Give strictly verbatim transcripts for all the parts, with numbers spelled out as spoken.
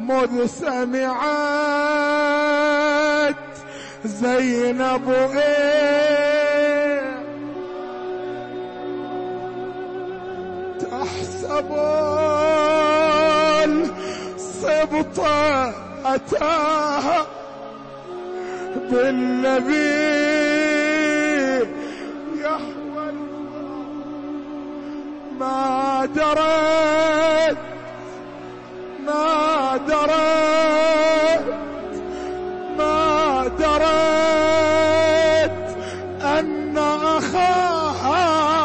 مذ سمعت زينب إيه تحسب الصبط أتاها بالنبي يحول ما درت ما درت ما درت أن أخاها.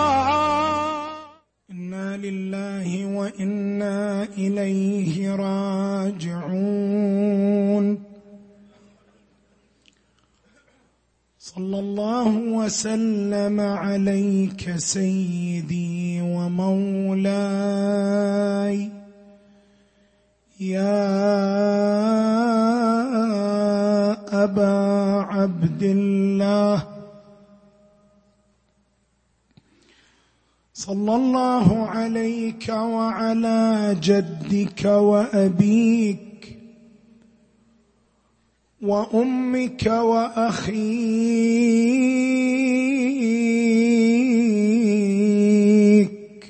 إنا لله وإنا إليه راجعون. صلى الله وسلم عليك سيدي ومولاي يا أبا عبد الله. صلى الله عليك وعلى جدك وأبيك وأمك وأخيك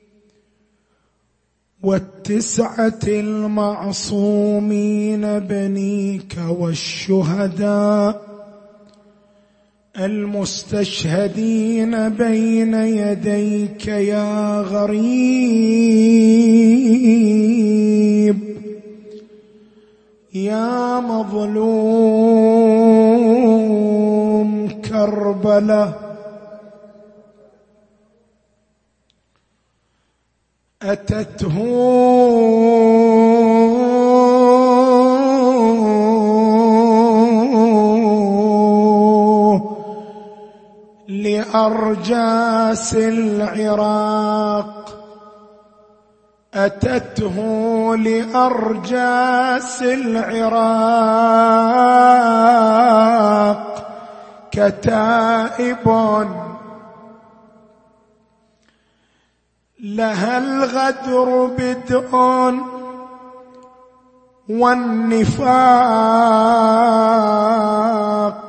والتسعة المعصومين بنيك والشهداء المستشهدين بين يديك يا غريب يا مظلوم كربلاء. أتته لأرجاس العراق أتته لأرجاس العراق كتائب لها الغدر بدء والنفاق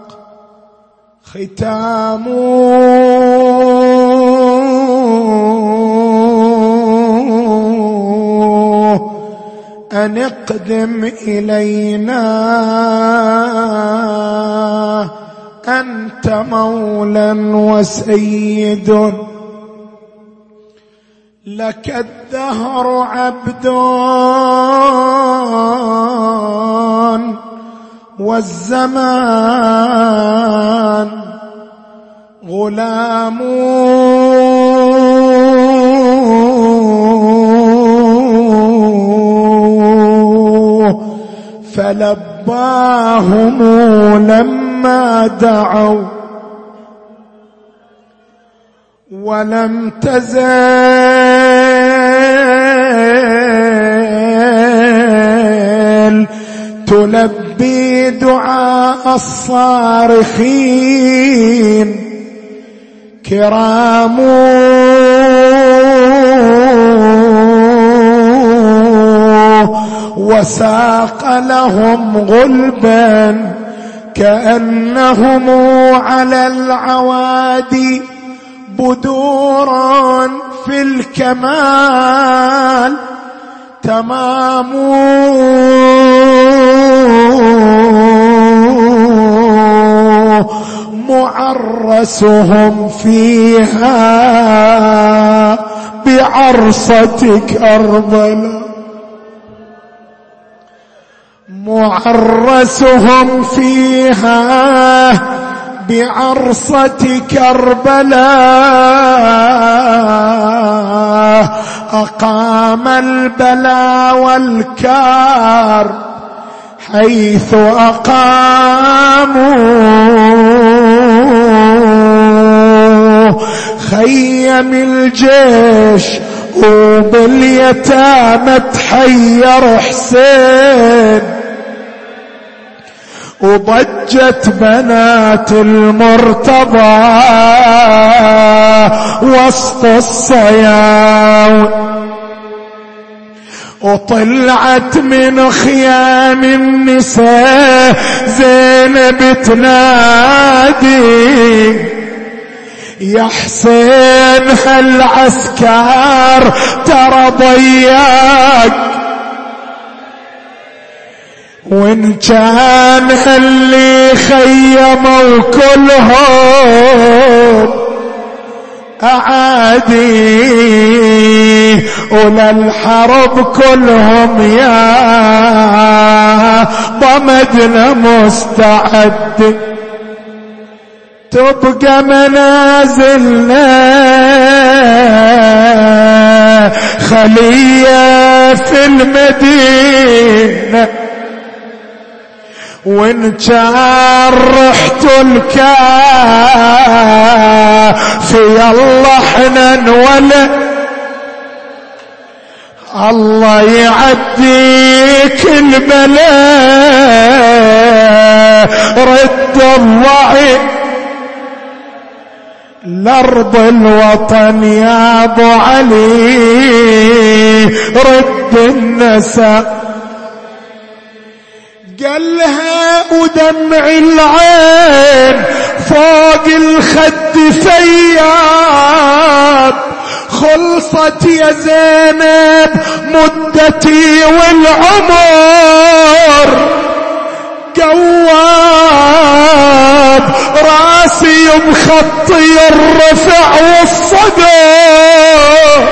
ختام. أن اقدم إلينا أنت مولا وسيد لك الدهر عبد والزمان غلام. فلباهم لما دعوا ولم تزل تلبي دعاء الصارخين كرام. وساق لهم غلبا كأنهم على العوادي بدور في الكمال تمام. معرسهم فيها بعرصة كربلاء معرسهم فيها بعرصة كربلاء أقام البلاء والكار حيث أقاموا. خيم الجيش وباليتامى تحير حسين وضجت بنات المرتضى وسط الصياوي وطلعت من خيام النساء زينب تنادي يا حسين هالعسكر ترى ضيق، وإن كان اللي خيموا كلهم أعادي وللحرب كلهم يا ضمدنا مستعد، تبقى منازلنا خلية في المدينة، وإن كان رحت الكافي يلا احنا نولى، الله يعديك البلاء رد الضعيف لأرض الوطن يا أبو علي رد النساء. قالها ودمع العين فوق الخد ثياب، خلصت يا زينب مدتي والعمر قواب، راسي مخطي الرفع والصدر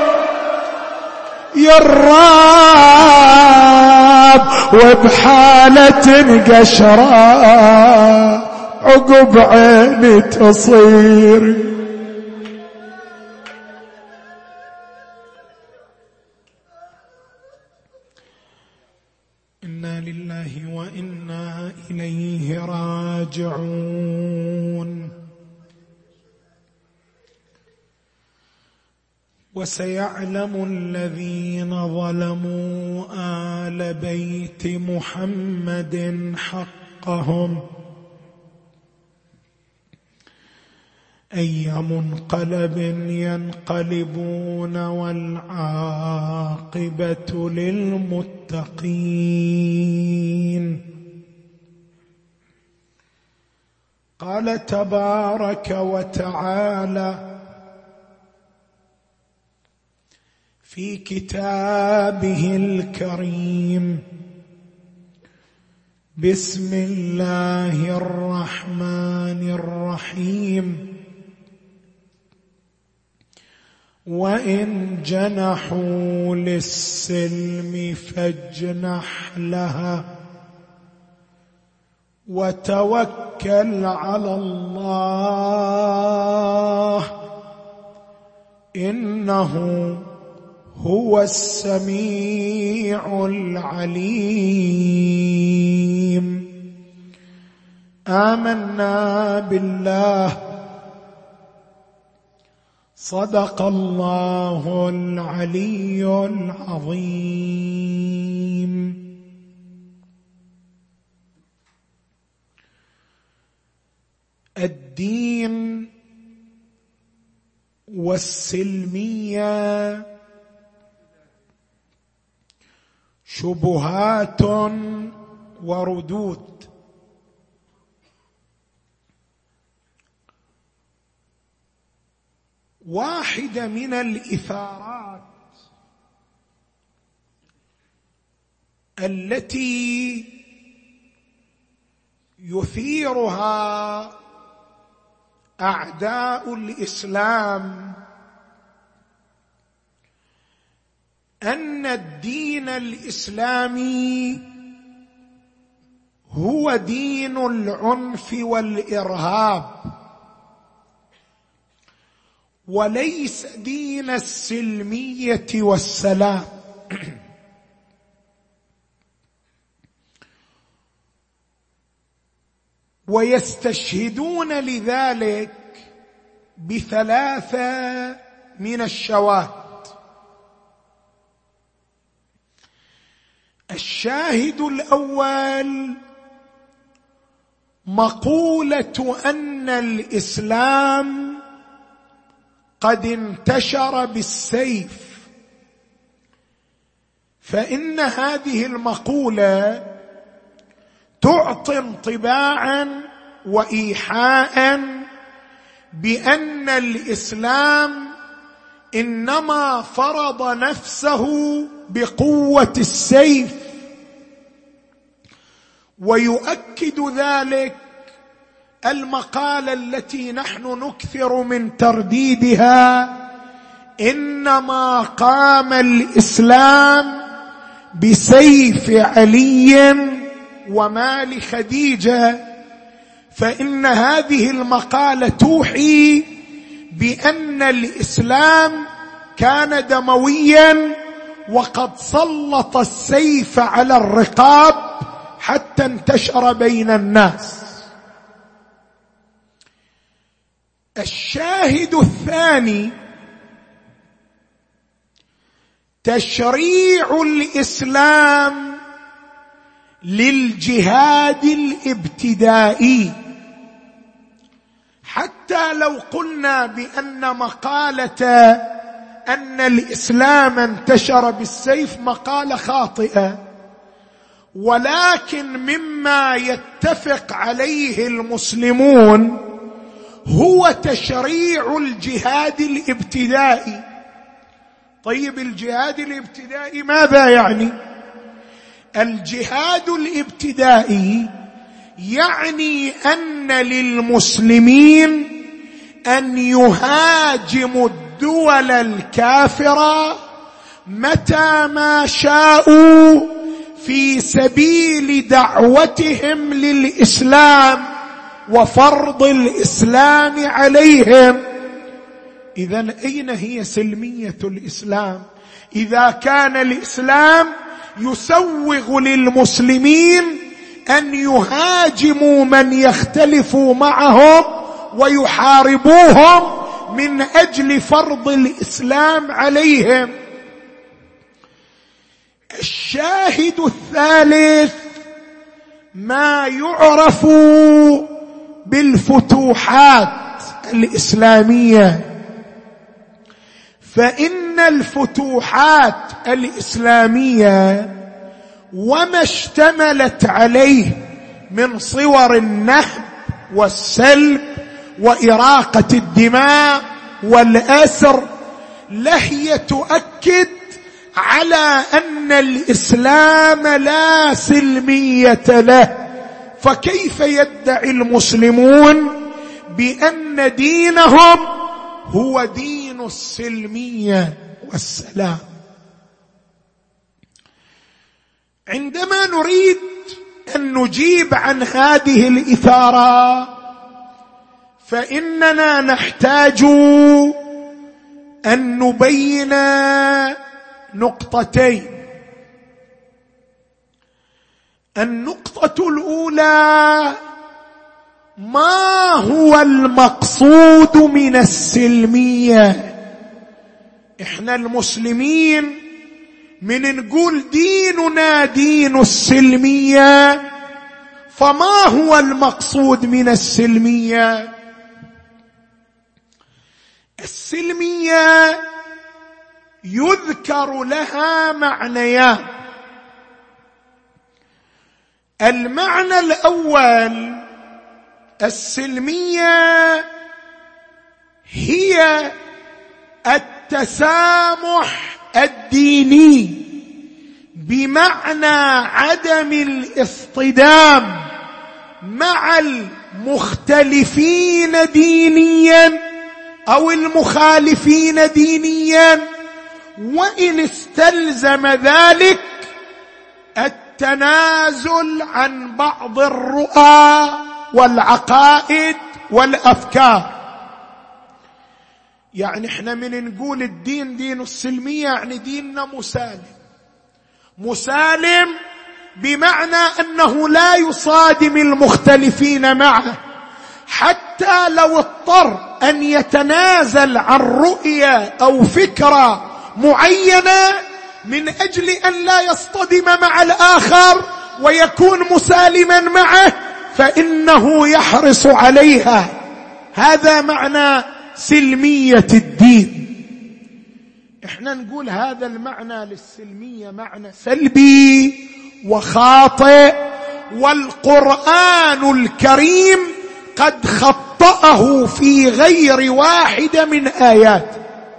يراب، وبحالة قشرة عقب عيني تصير. إنا لله وإنا إليه راجعون. وسيعلم الذين ظلموا آل بيت محمد حقهم أي منقلب ينقلبون والعاقبة للمتقين. قال تبارك وتعالى في كتابه الكريم: بسم الله الرحمن الرحيم. وإن جنحوا للسلم فاجنح لها وتوكل على الله إنه هو السميع العليم. آمنا بالله صدق الله العلي العظيم. الدين والسلمية شبهات وردود. واحدة من الإثارات التي يثيرها أعداء الإسلام أن الدين الإسلامي هو دين العنف والإرهاب وليس دين السلمية والسلام. ويستشهدون لذلك بثلاثة من الشواهد. الشاهد الأول مقولة أن الإسلام قد انتشر بالسيف فإن هذه المقولة تعطي انطباعا وإيحاء بأن الإسلام إنما فرض نفسه بقوة السيف، ويؤكد ذلك المقالة التي نحن نكثر من ترديدها: إنما قام الإسلام بسيف علي ومال خديجة. فإن هذه المقالة توحي بأن الإسلام كان دمويا، وقد سلط السيف على الرقاب حتى انتشر بين الناس. الشاهد الثاني: تشريع الإسلام للجهاد الابتدائي. حتى لو قلنا بأن مقالة أن الإسلام انتشر بالسيف مقالة خاطئة، ولكن مما يتفق عليه المسلمون هو تشريع الجهاد الابتدائي. طيب، الجهاد الابتدائي ماذا يعني؟ الجهاد الابتدائي يعني أن للمسلمين أن يهاجموا الدول الكافرة متى ما شاءوا في سبيل دعوتهم للإسلام وفرض الإسلام عليهم. إذن أين هي سلمية الإسلام إذا كان الإسلام يسوغ للمسلمين أن يهاجموا من يختلفوا معهم ويحاربوهم من أجل فرض الإسلام عليهم؟ الشاهد الثالث: ما يعرف بالفتوحات الإسلامية. فإن الفتوحات الإسلامية وما اشتملت عليه من صور النهب والسلب وإراقة الدماء والأسر لهي تؤكد على أن الإسلام لا سلمية له. فكيف يدعي المسلمون بأن دينهم هو دين السلمية والسلام؟ عندما نريد أن نجيب عن هذه الإثارة فإننا نحتاج أن نبين نقطتين. النقطة الأولى: ما هو المقصود من السلمية؟ إحنا المسلمين من نقول ديننا دين السلمية، فما هو المقصود من السلمية؟ السلمية يذكر لها معنيان. المعنى الأول: السلمية هي التسامح الديني، بمعنى عدم الاصطدام مع المختلفين دينيا أو المخالفين دينيا، وإن استلزم ذلك التنازل عن بعض الرؤى والعقائد والأفكار. يعني احنا من نقول الدين دين السلمية يعني ديننا مسالم. مسالم بمعنى أنه لا يصادم المختلفين معه، حتى لو اضطر أن يتنازل عن رؤية أو فكرة معينة من أجل أن لا يصطدم مع الآخر ويكون مسالما معه، فإنه يحرص عليها. هذا معنى سلمية الدين. احنا نقول هذا المعنى للسلمية معنى سلبي وخاطئ، والقرآن الكريم قد خطأه في غير واحدة من آيات.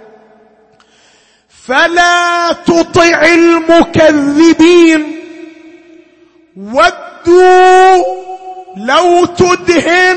فلا تطع المكذبين ودوا لو تدهن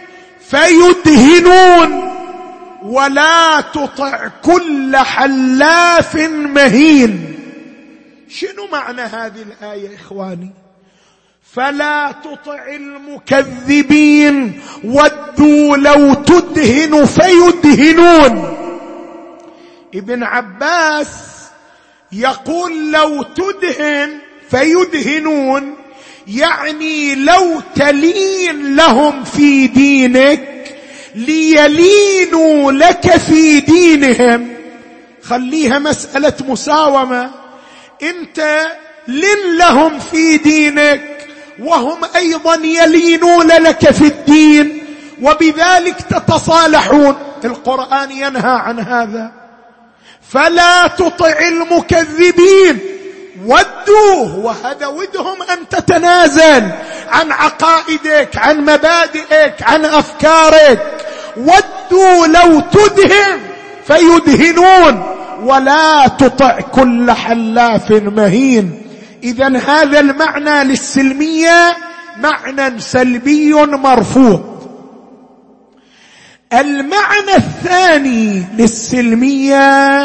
فيدهنون ولا تطع كل حلاف مهين. شنو معنى هذه الآية إخواني؟ فلا تطع المكذبين ودوا لو تدهن فيدهنون. ابن عباس يقول لو تدهن فيدهنون يعني لو تلين لهم في دينك ليلينوا لك في دينهم. خليها مسألة مساومة، انت لن لهم في دينك وهم ايضا يلينون لك في الدين، وبذلك تتصالحون. القرآن ينهى عن هذا. فلا تطع المكذبين ودوا، وهذا ودهم أن تتنازل عن عقائدك، عن مبادئك، عن أفكارك. ودوا لو تدهن فيدهنون ولا تطع كل حلاف مهين. إذن هذا المعنى للسلمية معنى سلبي مرفوض. المعنى الثاني للسلمية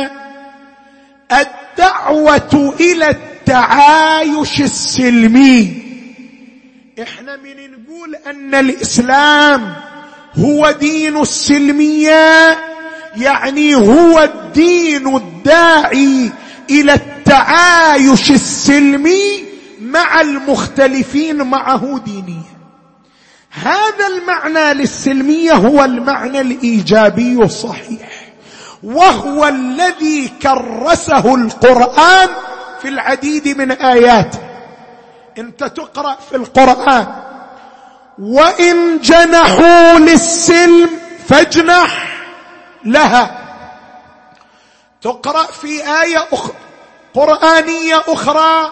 الدعوة إلى التعايش السلمي. احنا من نقول أن الإسلام هو دين السلمية، يعني هو الدين الداعي إلى التعايش السلمي مع المختلفين معه دينيا. هذا المعنى للسلمية هو المعنى الإيجابي الصحيح، وهو الذي كرسه القرآن في العديد من آياته. انت تقرأ في القرآن وإن جنحوا للسلم فاجنح لها. تقرأ في آية أخرى قرآنية أخرى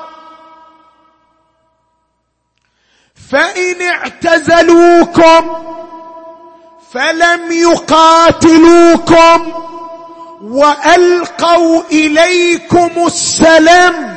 فإن اعتزلوكم فلم يقاتلوكم وألقوا إليكم السلام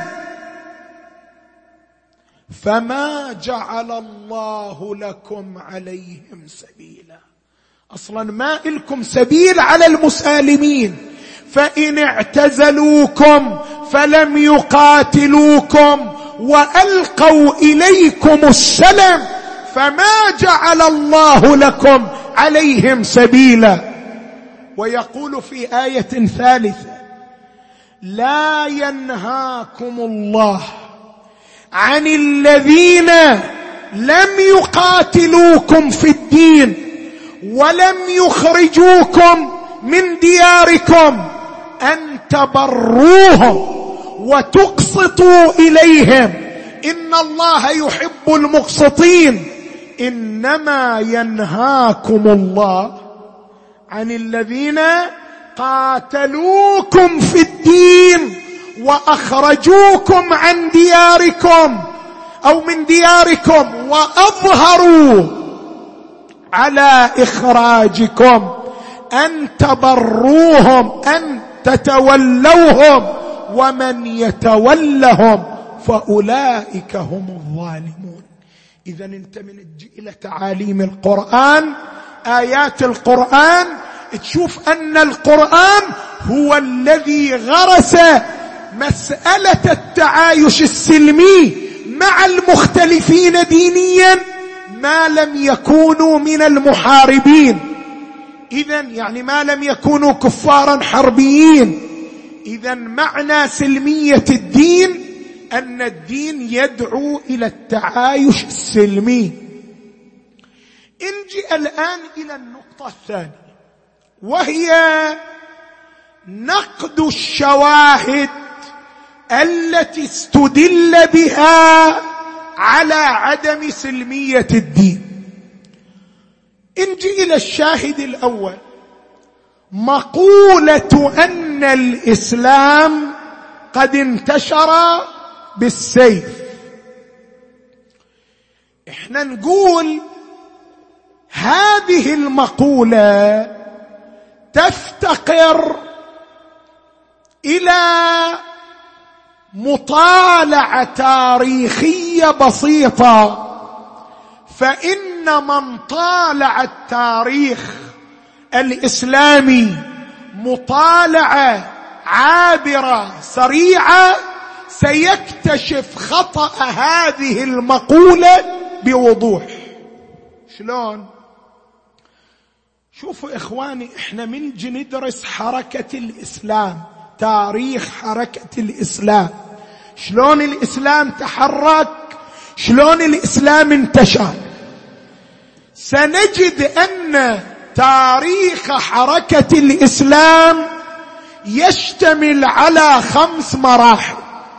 فما جعل الله لكم عليهم سبيلا. أصلا ما إلكم سبيل على المسالمين. فإن اعتزلوكم فلم يقاتلوكم وألقوا إليكم السلام فما جعل الله لكم عليهم سبيلا. ويقول في آية ثالثة لا ينهاكم الله عن الذين لم يقاتلوكم في الدين ولم يخرجوكم من دياركم أن تبروهم وتقسطوا إليهم إن الله يحب المقسطين. إنما ينهاكم الله عن الذين قاتلوكم في الدين وأخرجوكم عن دياركم أو من دياركم وأظهروا على إخراجكم أن تبروهم أن تتولوهم ومن يتولهم فأولئك هم الظالمون. إذا انت من إلى تعاليم القرآن آيات القرآن تشوف أن القرآن هو الذي غرس مسألة التعايش السلمي مع المختلفين دينيا ما لم يكونوا من المحاربين. إذن يعني ما لم يكونوا كفارا حربيين. إذن معنى سلمية الدين أن الدين يدعو إلى التعايش السلمي. نجي الآن إلى النقطة الثانية وهي نقد الشواهد التي استدل بها على عدم سلمية الدين. نجي إلى الشاهد الأول مقولة أن أن الإسلام قد انتشر بالسيف. احنا نقول هذه المقولة تفتقر إلى مطالعة تاريخية بسيطة، فإن من طالع التاريخ الإسلامي مطالعة عابرة سريعة سيكتشف خطأ هذه المقولة بوضوح. شلون؟ شوفوا إخواني، إحنا من جي ندرس حركة الإسلام، تاريخ حركة الإسلام، شلون الإسلام تحرك، شلون الإسلام انتشر، سنجد أن تاريخ حركة الإسلام يشتمل على خمس مراحل.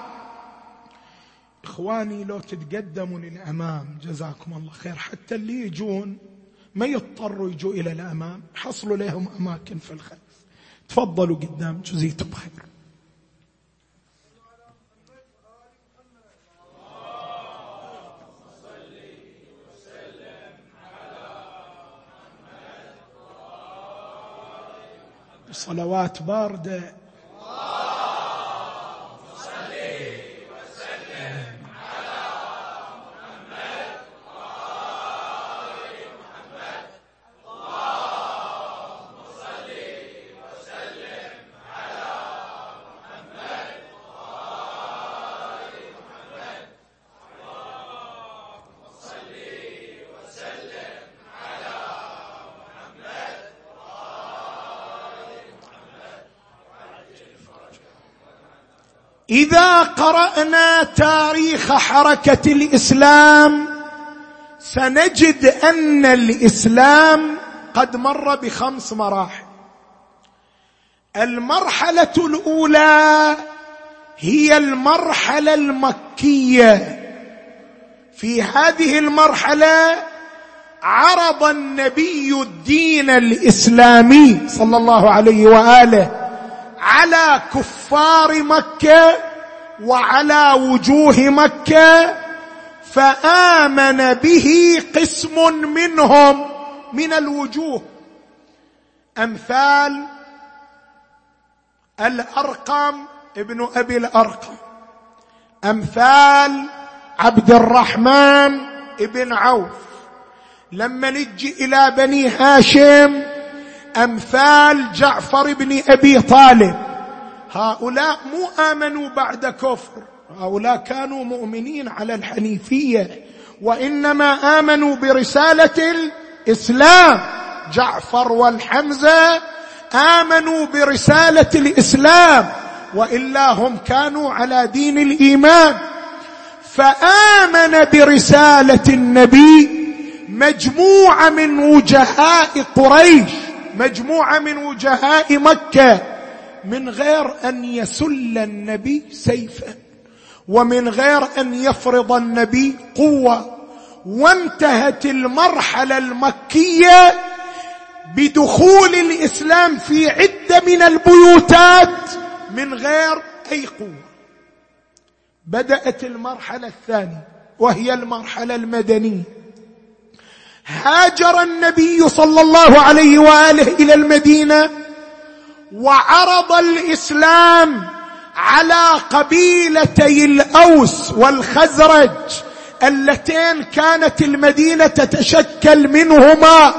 إخواني لو تتقدموا للأمام جزاكم الله خير، حتى اللي يجون ما يضطروا يجوا إلى الأمام، حصلوا لهم أماكن في الخلف. تفضلوا قدام جزيتم خير. صلوات باردة. إذا قرأنا تاريخ حركة الإسلام سنجد أن الإسلام قد مر بخمس مراحل. المرحلة الأولى هي المرحلة المكية. في هذه المرحلة عرض النبي الدين الإسلامي صلى الله عليه وآله على كفار مكة وعلى وجوه مكة، فآمن به قسم منهم من الوجوه، أمثال الأرقم ابن أبي الأرقم، أمثال عبد الرحمن ابن عوف. لما نجي إلى بني هاشم أمثال جعفر بن أبي طالب. هؤلاء مو آمنوا بعد كفر، هؤلاء كانوا مؤمنين على الحنيفية، وإنما آمنوا برسالة الإسلام. جعفر والحمزة آمنوا برسالة الإسلام، وإلا هم كانوا على دين الإيمان. فآمن برسالة النبي مجموعة من وجهاء قريش، مجموعة من وجهاء مكة، من غير أن يسل النبي سيفا ومن غير أن يفرض النبي قوة. وانتهت المرحلة المكية بدخول الإسلام في عدة من البيوتات من غير أي قوة. بدأت المرحلة الثانية وهي المرحلة المدنية. هاجر النبي صلى الله عليه وآله إلى المدينة وعرض الإسلام على قبيلتي الأوس والخزرج اللتين كانت المدينة تتشكل منهما،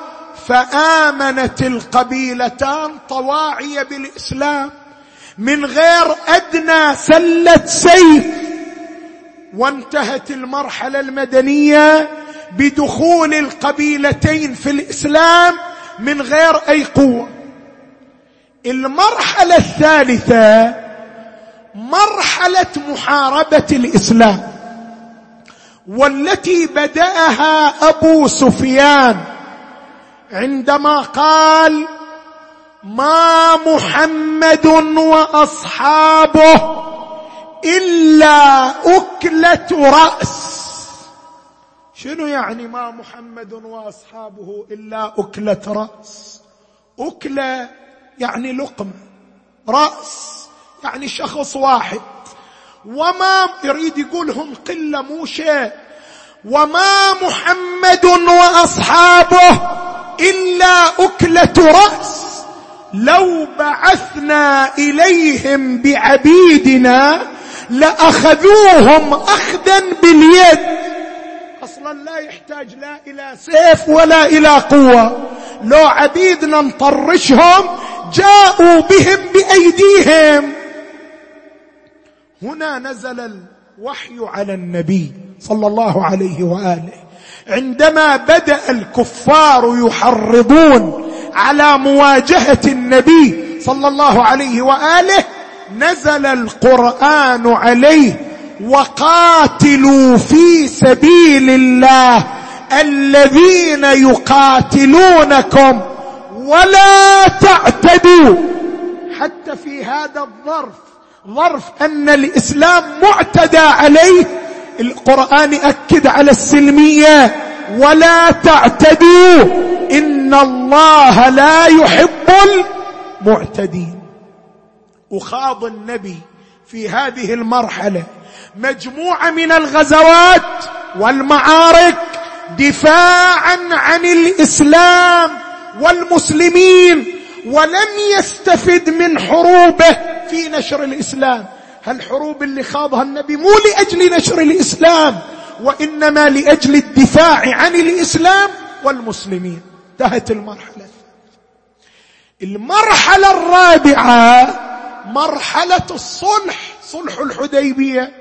فآمنت القبيلتان طواعية بالإسلام من غير أدنى سلة سيف. وانتهت المرحلة المدنية بدخول القبيلتين في الإسلام من غير أي قوة. المرحلة الثالثة مرحلة محاربة الإسلام، والتي بدأها أبو سفيان عندما قال: ما محمد وأصحابه إلا أكلة رأس. شنو يعني ما محمد وأصحابه إلا أكلة رأس؟ أكلة يعني لقمة، رأس يعني شخص واحد. وما يريد يقولهم قلة مو شيء. وما محمد وأصحابه إلا أكلة رأس، لو بعثنا إليهم بعبيدنا لأخذوهم أخذا باليد. أصلا لا يحتاج لا إلى سيف ولا إلى قوة، لو عبيدنا نطرشهم جاءوا بهم بأيديهم. هنا نزل الوحي على النبي صلى الله عليه وآله عندما بدأ الكفار يحرضون على مواجهة النبي صلى الله عليه وآله، نزل القرآن عليه: وقاتلوا في سبيل الله الذين يقاتلونكم ولا تعتدوا. حتى في هذا الظرف، ظرف أن الإسلام معتدى عليه، القرآن أكد على السلمية: ولا تعتدوا إن الله لا يحب المعتدين. وخاض النبي في هذه المرحلة مجموعة من الغزوات والمعارك دفاعا عن الإسلام والمسلمين، ولم يستفد من حروبه في نشر الإسلام. هالحروب اللي خاضها النبي مو لأجل نشر الإسلام، وإنما لأجل الدفاع عن الإسلام والمسلمين. انتهت المرحلة. المرحلة الرابعة مرحلة الصلح، صلح الحديبية.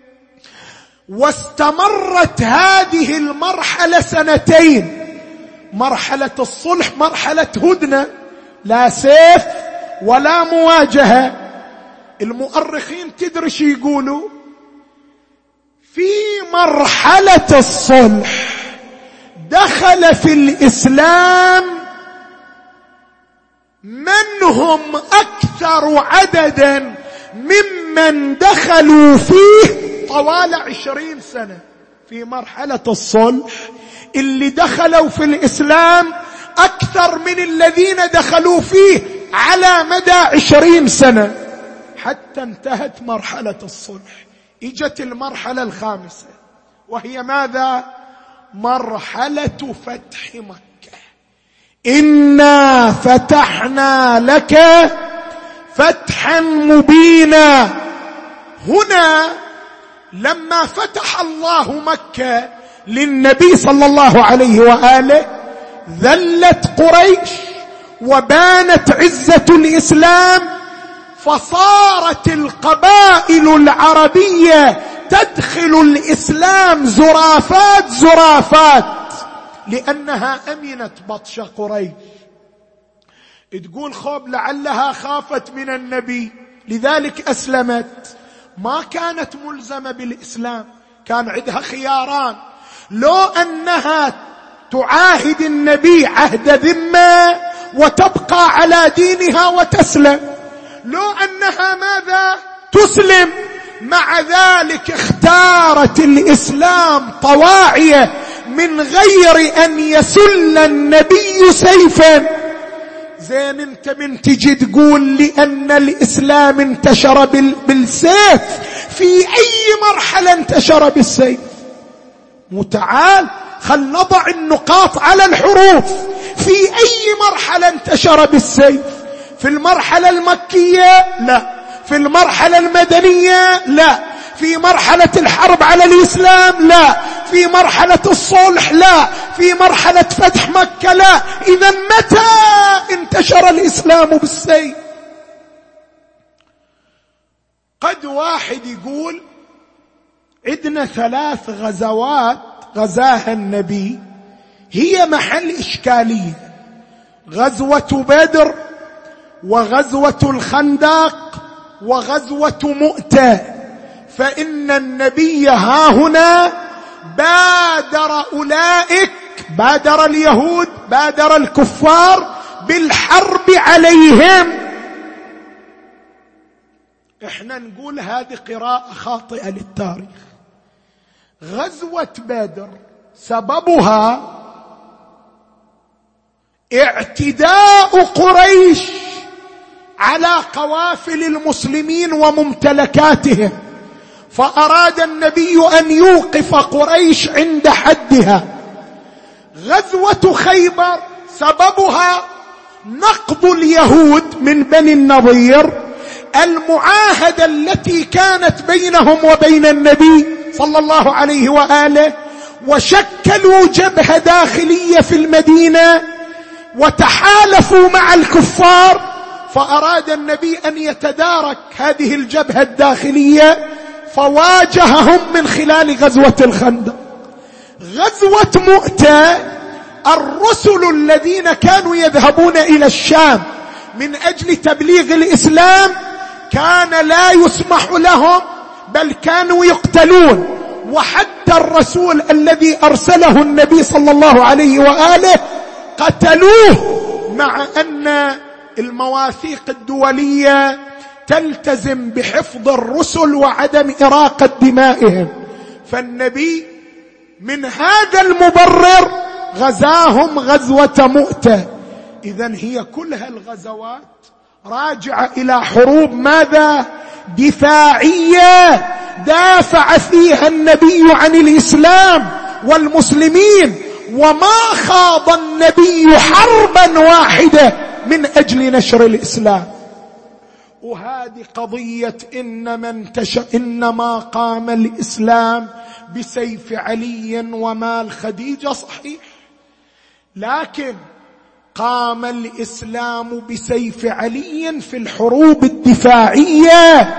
واستمرت هذه المرحلة سنتين. مرحلة الصلح مرحلة هدنة، لا سيف ولا مواجهة. المؤرخين تدري شو يقولوا؟ في مرحلة الصلح دخل في الإسلام من هم أكثر عددا ممن دخلوا فيه طوال عشرين سنة. في مرحلة الصلح اللي دخلوا في الإسلام أكثر من الذين دخلوا فيه على مدى عشرين سنة، حتى انتهت مرحلة الصلح. اجت المرحلة الخامسة، وهي ماذا؟ مرحلة فتح مكة. إنا فتحنا لك فتحا مبينا. هنا لما فتح الله مكة للنبي صلى الله عليه وآله ذلت قريش وبانت عزة الإسلام، فصارت القبائل العربية تدخل الإسلام زرافات زرافات، لأنها أمنت بطش قريش. تقول خوب لعلها خافت من النبي لذلك أسلمت. ما كانت ملزمة بالإسلام، كان عندها خياران: لو أنها تعاهد النبي عهد ذمة وتبقى على دينها وتسلم، لو أنها ماذا؟ تسلم. مع ذلك اختارت الإسلام طواعية من غير أن يسل النبي سيفا. زين انت من تجي تقول لأن الإسلام انتشر بالسيف، في أي مرحلة انتشر بالسيف؟ متعال خل نضع النقاط على الحروف. في أي مرحلة انتشر بالسيف؟ في المرحلة المكية؟ لا. في المرحلة المدنية؟ لا. في مرحلة الحرب على الإسلام؟ لا. في مرحلة الصلح؟ لا. في مرحلة فتح مكة؟ لا. إذا متى انتشر الإسلام بالسيف؟ قد واحد يقول عندنا ثلاث غزوات غزاها النبي هي محل إشكالية: غزوة بدر، وغزوة الخندق، وغزوة مؤتة. فإن النبي ها هنا بادر أولئك، بادر اليهود، بادر الكفار بالحرب عليهم. احنا نقول هذه قراءة خاطئة للتاريخ. غزوة بدر سببها اعتداء قريش على قوافل المسلمين وممتلكاتهم، فأراد النبي أن يوقف قريش عند حدها. غزوة خيبر سببها نقض اليهود من بني النضير المعاهدة التي كانت بينهم وبين النبي صلى الله عليه وآله، وشكلوا جبهة داخلية في المدينة وتحالفوا مع الكفار، فأراد النبي أن يتدارك هذه الجبهة الداخلية فواجههم من خلال غزوة الخندق. غزوة مؤتة الرسل الذين كانوا يذهبون إلى الشام من أجل تبليغ الإسلام كان لا يسمح لهم بل كانوا يقتلون، وحتى الرسول الذي أرسله النبي صلى الله عليه وآله قتلوه، مع أن المواثيق الدولية تلتزم بحفظ الرسل وعدم إراقة دمائهم، فالنبي من هذا المبرر غزاهم غزوة مؤتة. إذن هي كلها الغزوات راجعة إلى حروب ماذا؟ دفاعية دافع فيها النبي عن الإسلام والمسلمين، وما خاض النبي حربا واحدة من أجل نشر الإسلام. وهذه قضية إنما, انتشر إنما قام الإسلام بسيف علي ومال خديجة، صحيح، لكن قام الإسلام بسيف علي في الحروب الدفاعية،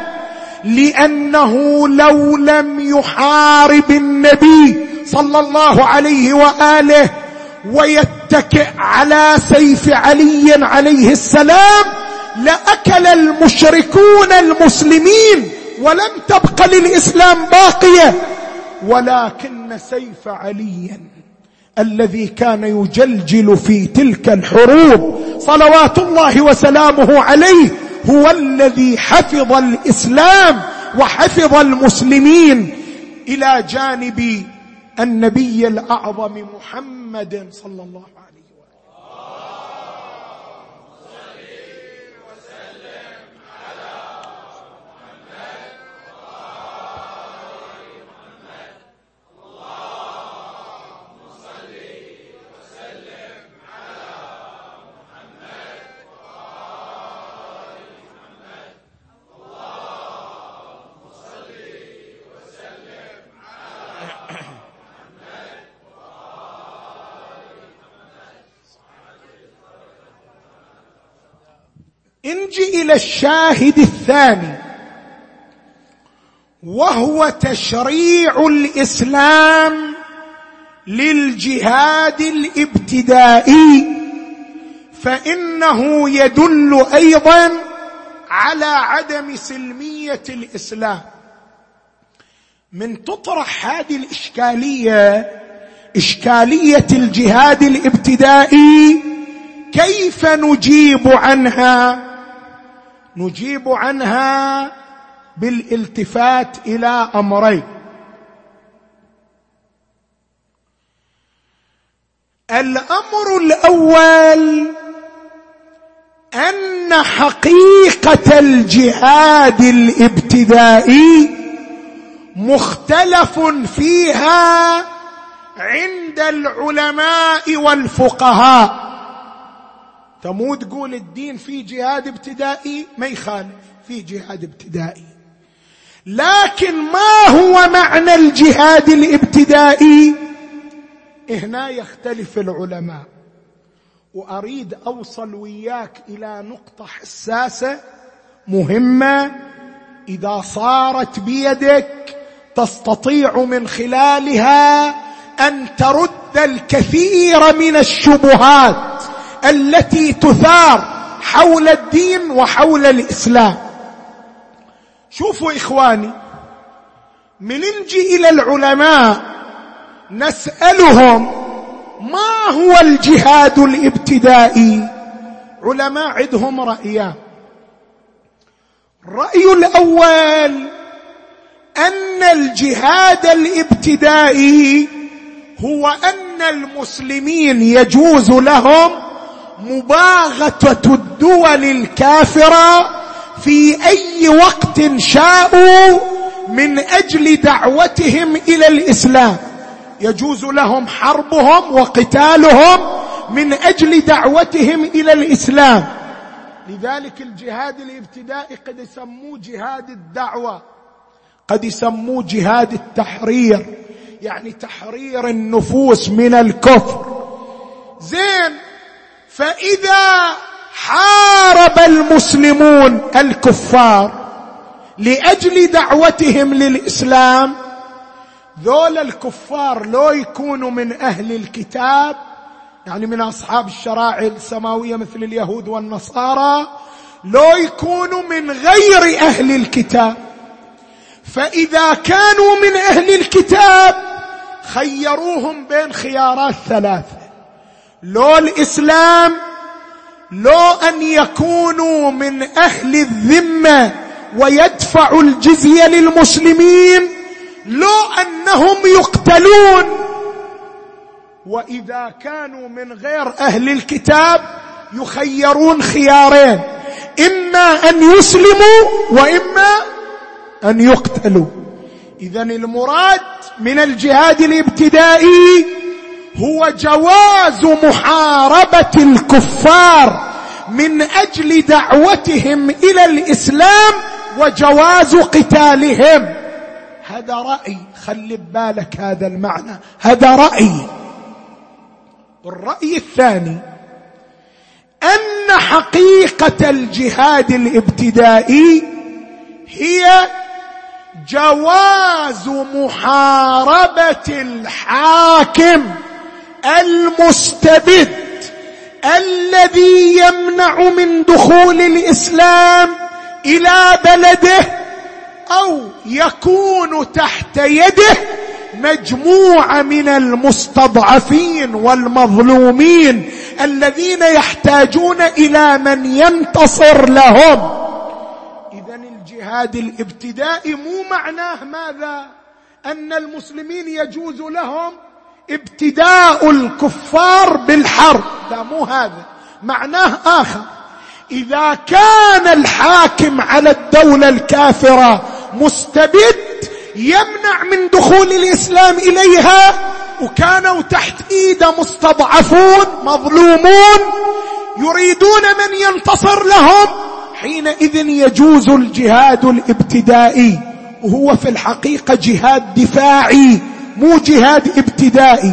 لأنه لو لم يحارب النبي صلى الله عليه وآله ويتكئ على سيف علي عليه السلام لأكل المشركون المسلمين ولم تبق للإسلام باقية، ولكن سيف علي الذي كان يجلجل في تلك الحروب صلوات الله وسلامه عليه هو الذي حفظ الإسلام وحفظ المسلمين إلى جانب النبي الأعظم محمد صلى الله عليه وسلم. نجي إلى الشاهد الثاني، وهو تشريع الإسلام للجهاد الابتدائي، فإنه يدل أيضا على عدم سلمية الإسلام. من تطرح هذه الإشكالية، إشكالية الجهاد الابتدائي، كيف نجيب عنها؟ نجيب عنها بالالتفات إلى أمرين. الأمر الأول أن حقيقة الجهاد الابتدائي مختلف فيها عند العلماء والفقهاء. تمو تقول الدين في جهاد ابتدائي، ما يخالف في جهاد ابتدائي، لكن ما هو معنى الجهاد الابتدائي؟ هنا يختلف العلماء. وأريد أوصل وياك إلى نقطة حساسة مهمة، إذا صارت بيدك تستطيع من خلالها أن ترد الكثير من الشبهات التي تثار حول الدين وحول الإسلام. شوفوا إخواني، من نجي إلى العلماء نسألهم ما هو الجهاد الابتدائي؟ علماء عندهم رأيان. الرأي الأول أن الجهاد الابتدائي هو أن المسلمين يجوز لهم مباغتة الدول الكافرة في أي وقت شاءوا من أجل دعوتهم إلى الإسلام، يجوز لهم حربهم وقتالهم من أجل دعوتهم إلى الإسلام. لذلك الجهاد الابتدائي قد يسموه جهاد الدعوة، قد يسموه جهاد التحرير، يعني تحرير النفوس من الكفر. زين، فإذا حارب المسلمون الكفار لأجل دعوتهم للإسلام، ذول الكفار لو يكونوا من أهل الكتاب، يعني من أصحاب الشرائع السماوية مثل اليهود والنصارى، لو يكونوا من غير أهل الكتاب. فإذا كانوا من أهل الكتاب خيروهم بين خيارات ثلاثة: لو الإسلام، لو أن يكونوا من أهل الذمة ويدفعوا الجزية للمسلمين، لو أنهم يقتلون. وإذا كانوا من غير أهل الكتاب يخيرون خيارين: إما أن يسلموا وإما أن يقتلوا. إذن المراد من الجهاد الابتدائي هو جواز محاربة الكفار من أجل دعوتهم إلى الإسلام وجواز قتالهم. هذا رأي، خلي ببالك هذا المعنى، هذا رأي. الرأي الثاني أن حقيقة الجهاد الابتدائي هي جواز محاربة الحاكم المستبد الذي يمنع من دخول الإسلام إلى بلده، أو يكون تحت يده مجموعة من المستضعفين والمظلومين الذين يحتاجون إلى من ينتصر لهم. إذن الجهاد الابتدائي مو معناه ماذا؟ أن المسلمين يجوز لهم ابتداء الكفار بالحرب، لا، مو هذا معناه. آخر: إذا كان الحاكم على الدولة الكافرة مستبد يمنع من دخول الإسلام إليها، وكانوا تحت إيده مستضعفون مظلومون يريدون من ينتصر لهم، حينئذ يجوز الجهاد الابتدائي، وهو في الحقيقة جهاد دفاعي مو جهاد ابتدائي.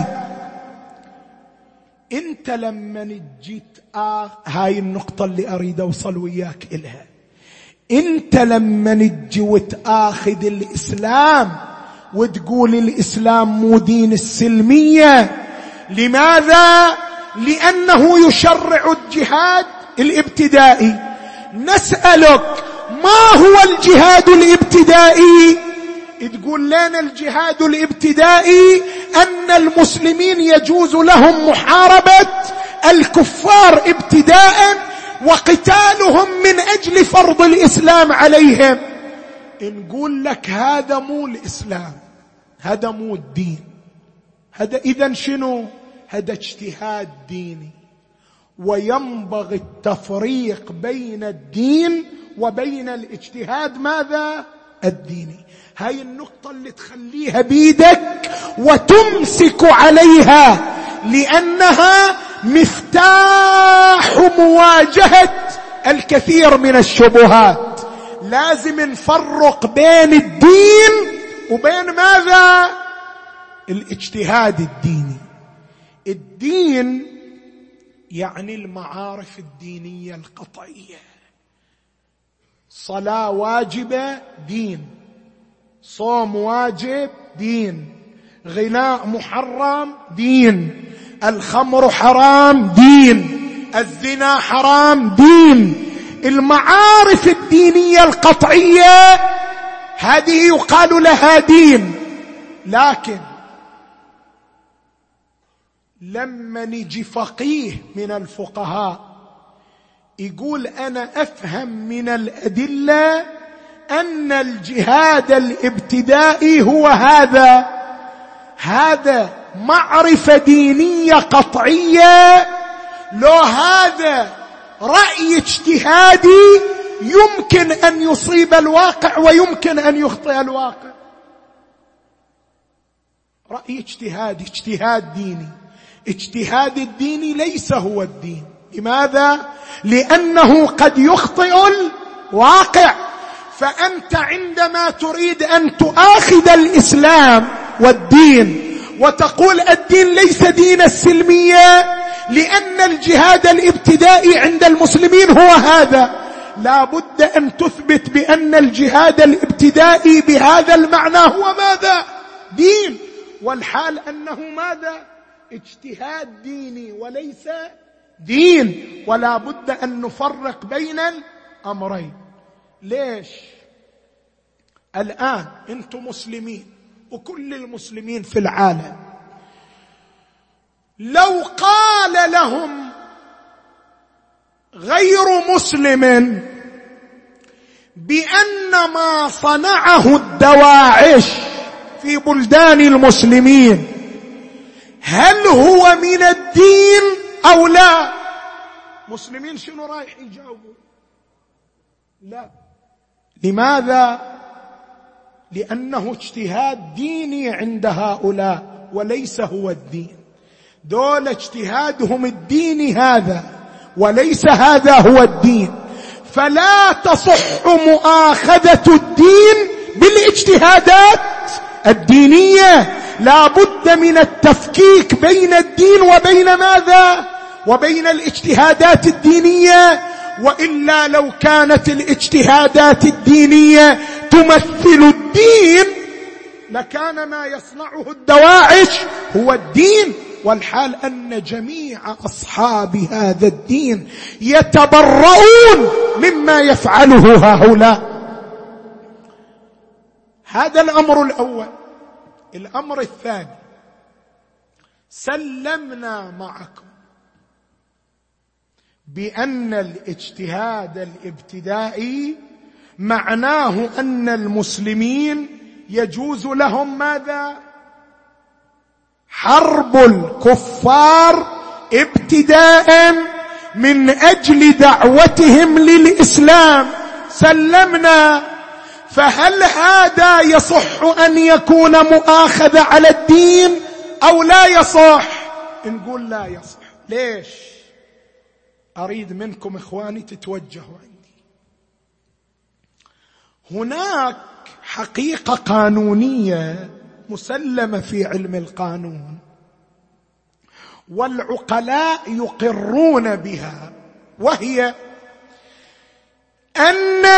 انت لما جيت آه هاي النقطة اللي أريد أوصل وياك إلها، انت لما نجي وتآخذ الإسلام وتقول الإسلام مو دين السلمية، لماذا؟ لأنه يشرع الجهاد الابتدائي. نسألك: ما هو الجهاد الابتدائي؟ تقول لنا الجهاد الابتدائي أن المسلمين يجوز لهم محاربة الكفار ابتداء وقتالهم من أجل فرض الإسلام عليهم. نقول لك هذا مو الإسلام، هذا مو الدين. هذا إذن شنو؟ هذا اجتهاد ديني، وينبغي التفريق بين الدين وبين الاجتهاد ماذا؟ الديني. هاي النقطة اللي تخليها بيدك وتمسك عليها، لأنها مفتاح مواجهة الكثير من الشبهات. لازم نفرق بين الدين وبين ماذا؟ الاجتهاد الديني. الدين يعني المعارف الدينية القطعية. صلاة واجبة دين، صوم واجب دين، غناء محرم دين، الخمر حرام دين، الزنا حرام دين. المعارف الدينية القطعية هذه يقال لها دين. لكن لما نجي فقيه من الفقهاء يقول أنا أفهم من الأدلة أن الجهاد الابتدائي هو هذا، هذا معرفة دينية قطعية لو هذا رأي اجتهادي يمكن أن يصيب الواقع ويمكن أن يخطئ الواقع. رأي اجتهادي، اجتهاد ديني. اجتهاد الديني ليس هو الدين. لماذا؟ لأنه قد يخطئ الواقع. فأنت عندما تريد أن تؤاخذ الإسلام والدين وتقول الدين ليس دين السلمية لأن الجهاد الابتدائي عند المسلمين هو هذا، لا بد أن تثبت بأن الجهاد الابتدائي بهذا المعنى هو ماذا؟ دين. والحال أنه ماذا؟ اجتهاد ديني وليس دين. ولا بد أن نفرق بين الأمرين. ليش؟ الآن أنتم مسلمين وكل المسلمين في العالم، لو قال لهم غير مسلم بأن ما صنعه الدواعش في بلدان المسلمين هل هو من الدين أو لا؟ مسلمين شنو رايح يجاوبوا؟ لا. لماذا؟ لأنه اجتهاد ديني عند هؤلاء وليس هو الدين. دول اجتهادهم الديني هذا وليس هذا هو الدين. فلا تصح مؤاخذة الدين بالاجتهادات الدينية. لا بد من التفكيك بين الدين وبين ماذا؟ وبين الاجتهادات الدينية. وإلا لو كانت الاجتهادات الدينية تمثل الدين لكان ما يصنعه الدواعش هو الدين. والحال أن جميع أصحاب هذا الدين يتبرؤون مما يفعله هؤلاء. هذا الأمر الأول. الأمر الثاني، سلمنا معكم بأن الاجتهاد الابتدائي معناه أن المسلمين يجوز لهم ماذا؟ حرب الكفار ابتداء من أجل دعوتهم للإسلام. سلمنا. فهل هذا يصح أن يكون مؤاخذة على الدين أو لا يصح؟ نقول لا يصح. ليش؟ أريد منكم إخواني تتوجهوا عندي. هناك حقيقة قانونية مسلمة في علم القانون والعقلاء يقرون بها، وهي أن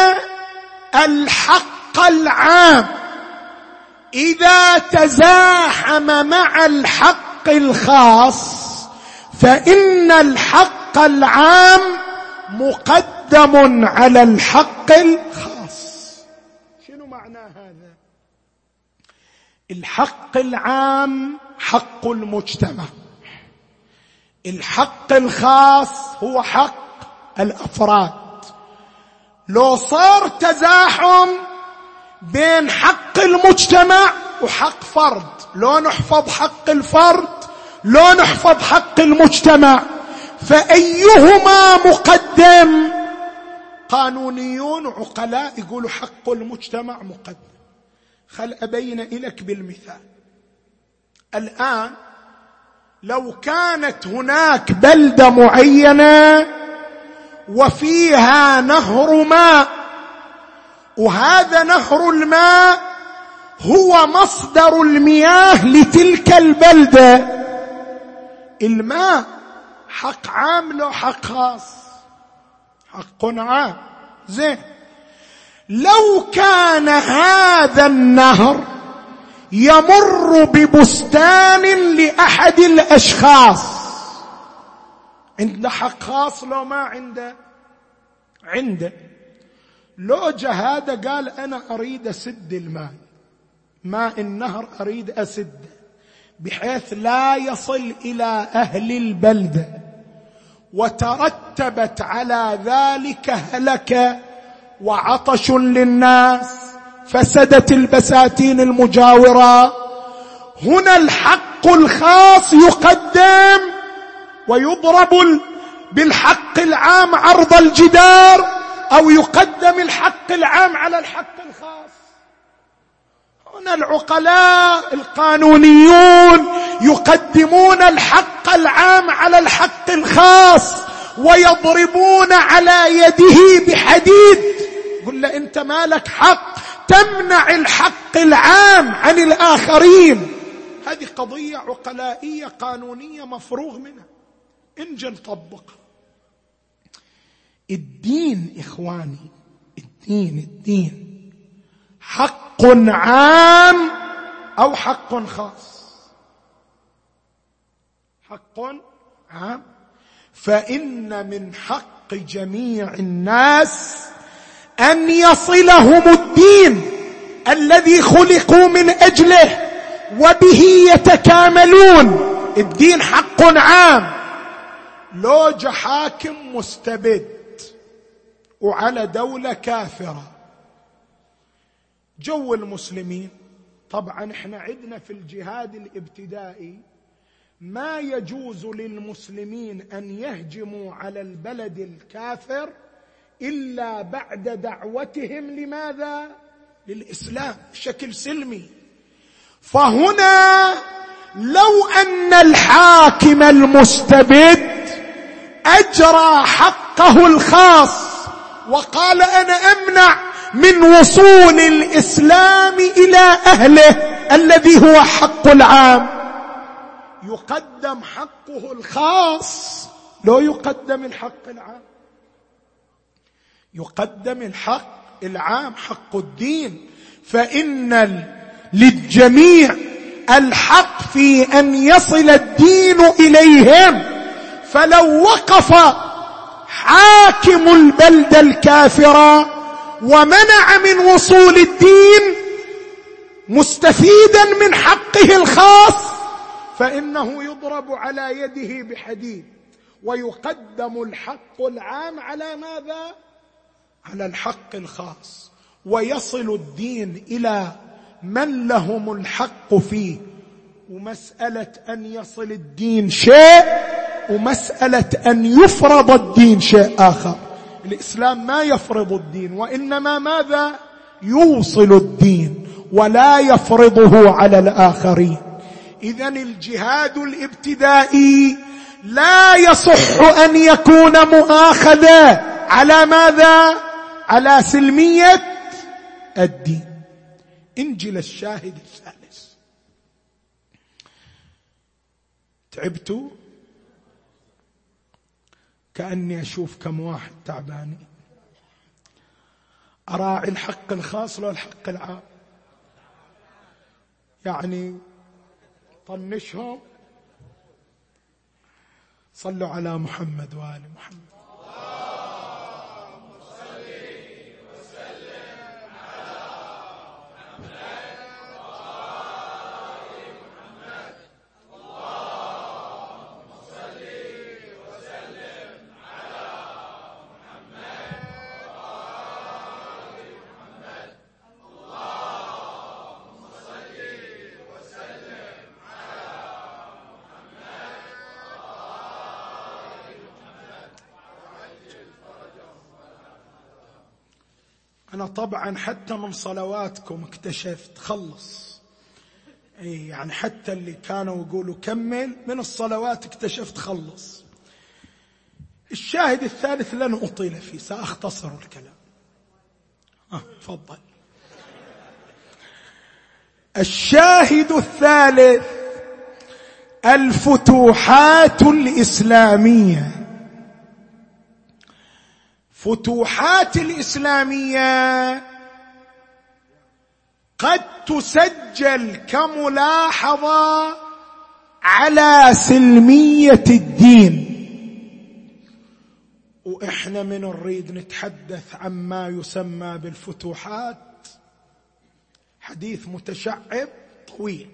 الحق العام إذا تزاحم مع الحق الخاص فإن الحق العام مقدم على الحق الخاص. شنو معنى هذا؟ الحق العام حق المجتمع، الحق الخاص هو حق الأفراد. لو صار تزاحم بين حق المجتمع وحق فرد، لو نحفظ حق الفرد لو نحفظ حق المجتمع، فأيهما مقدم؟ قانونيون عقلاء يقولوا حق المجتمع مقدم. خل أبين لك بالمثال. الآن لو كانت هناك بلدة معينة وفيها نهر ماء، وهذا نهر الماء هو مصدر المياه لتلك البلدة، الماء حق عام لو حق خاص؟ حق عام. زين، لو كان هذا النهر يمر ببستان لأحد الأشخاص، عنده حق خاص لو ما عنده؟ عنده. لو جاء هذا قال أنا أريد أسد الماء، ماء النهر أريد أسده بحيث لا يصل إلى أهل البلدة، وترتبت على ذلك هلكة وعطش للناس، فسدت البساتين المجاورة، هنا الحق الخاص يقدم ويضرب بالحق العام عرض الجدار، أو يقدم الحق العام على الحق الخاص؟ هنا العقلاء القانونيون يقدمون الحق العام على الحق الخاص ويضربون على يده بحديد. يقول له أنت مالك حق تمنع الحق العام عن الآخرين. هذه قضية عقلائية قانونية مفروغ منها. انجل نطبقها. الدين إخواني، الدين الدين حق عام أو حق خاص؟ حق عام. فإن من حق جميع الناس أن يصلهم الدين الذي خلقوا من أجله وبه يتكاملون. الدين حق عام. لو جاء حاكم مستبد وعلى دولة كافرة، جو المسلمين، طبعا احنا عندنا في الجهاد الابتدائي ما يجوز للمسلمين أن يهجموا على البلد الكافر إلا بعد دعوتهم لماذا؟ للإسلام بشكل سلمي. فهنا لو أن الحاكم المستبد أجرى حقه الخاص وقال أنا أمنع من وصول الإسلام إلى أهله الذي هو حق العام، يقدم حقه الخاص، لا يقدم الحق العام. يقدم الحق العام، حق الدين. فإن للجميع الحق في أن يصل الدين إليهم. فلو وقف حاكم البلدة الكافرة ومنع من وصول الدين مستفيدا من حقه الخاص، فإنه يضرب على يده بحديد، ويقدم الحق العام على ماذا؟ على الحق الخاص، ويصل الدين إلى من لهم الحق فيه. ومسألة أن يصل الدين شيء، ومسألة أن يفرض الدين شيء آخر. الإسلام ما يفرض الدين، وإنما ماذا؟ يوصل الدين ولا يفرضه على الآخرين. إذن الجهاد الابتدائي لا يصح أن يكون مؤاخذة على ماذا؟ على سلمية الدين. انجل الشاهد الثالث. تعبتوا؟ كأني أشوف كم واحد تعباني. أراعي الحق الخاص لو الحق العام، يعني طنشهم. صلوا على محمد وآل محمد. أنا طبعا حتى من صلواتكم اكتشفت خلص، أي يعني حتى اللي كانوا يقولوا كمل من الصلوات اكتشفت خلص. الشاهد الثالث لن أطيل فيه، سأختصر الكلام. آه تفضل. الشاهد الثالث الفتوحات الإسلامية. فتوحات الإسلامية قد تسجل كملاحظة على سلمية الدين، وإحنا من نريد نتحدث عما يسمى بالفتوحات حديث متشعب طويل.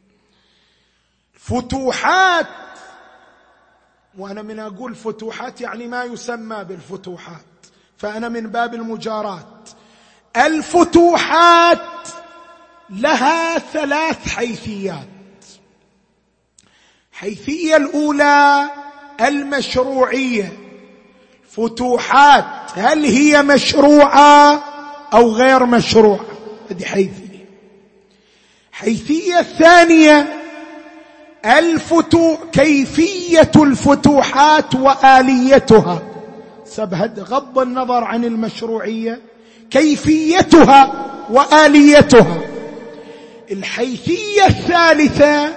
فتوحات، وأنا من أقول فتوحات يعني ما يسمى بالفتوحات، فأنا من باب المجارات. الفتوحات لها ثلاث حيثيات. حيثية الأولى المشروعية، فتوحات هل هي مشروعة أو غير مشروعة؟ هذه حيثية. حيثية الثانية الفتوح، كيفية الفتوحات وآليتها، سبهد غض النظر عن المشروعية، كيفيتها وآليتها. الحيثية الثالثة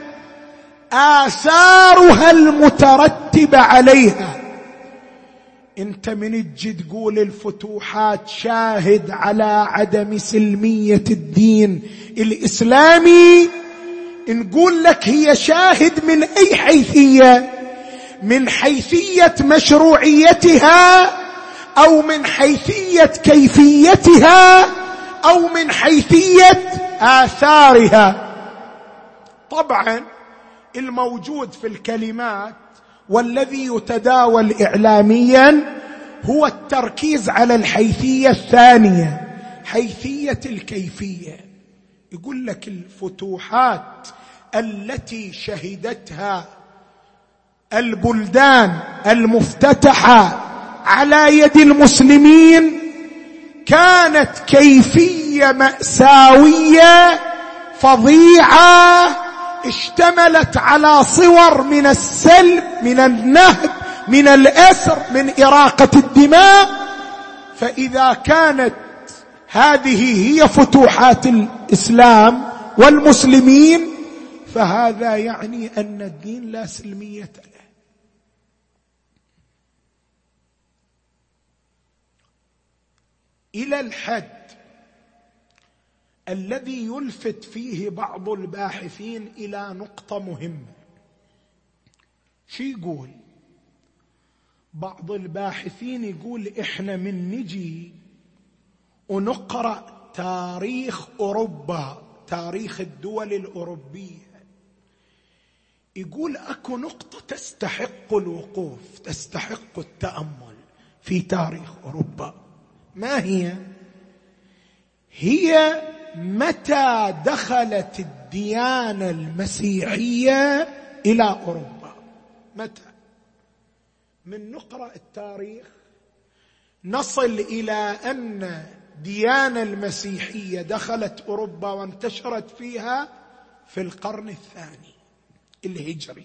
آثارها المترتبة عليها. انت من تجي تقول الفتوحات شاهد على عدم سلمية الدين الإسلامي، نقول لك هي شاهد من أي حيثية؟ من حيثية مشروعيتها أو من حيثية كيفيتها أو من حيثية آثارها. طبعا الموجود في الكلمات والذي يتداول إعلاميا هو التركيز على الحيثية الثانية، حيثية الكيفية. يقول لك الفتوحات التي شهدتها البلدان المفتتحة على يد المسلمين كانت كيفية مأساوية فظيعة، اشتملت على صور من السلب، من النهب، من الأسر، من إراقة الدماء. فإذا كانت هذه هي فتوحات الإسلام والمسلمين فهذا يعني أن الدين لا سلمية له. إلى الحد الذي يلفت فيه بعض الباحثين إلى نقطة مهمة. شو يقول بعض الباحثين؟ يقول إحنا من نجي ونقرأ تاريخ أوروبا، تاريخ الدول الأوروبية، يقول أكو نقطة تستحق الوقوف، تستحق التأمل في تاريخ أوروبا. ما هي؟ هي متى دخلت الديانة المسيحية إلى أوروبا. متى؟ من نقرأ التاريخ نصل إلى أن الديانة المسيحية دخلت أوروبا وانتشرت فيها في القرن الثاني الهجري.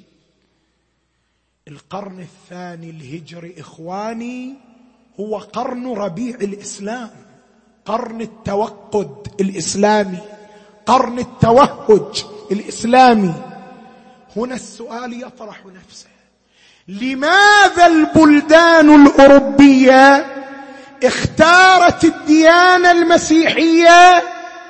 القرن الثاني الهجري إخواني هو قرن ربيع الإسلام، قرن التوقد الإسلامي، قرن التوهج الإسلامي. هنا السؤال يطرح نفسه: لماذا البلدان الأوروبية اختارت الديانة المسيحية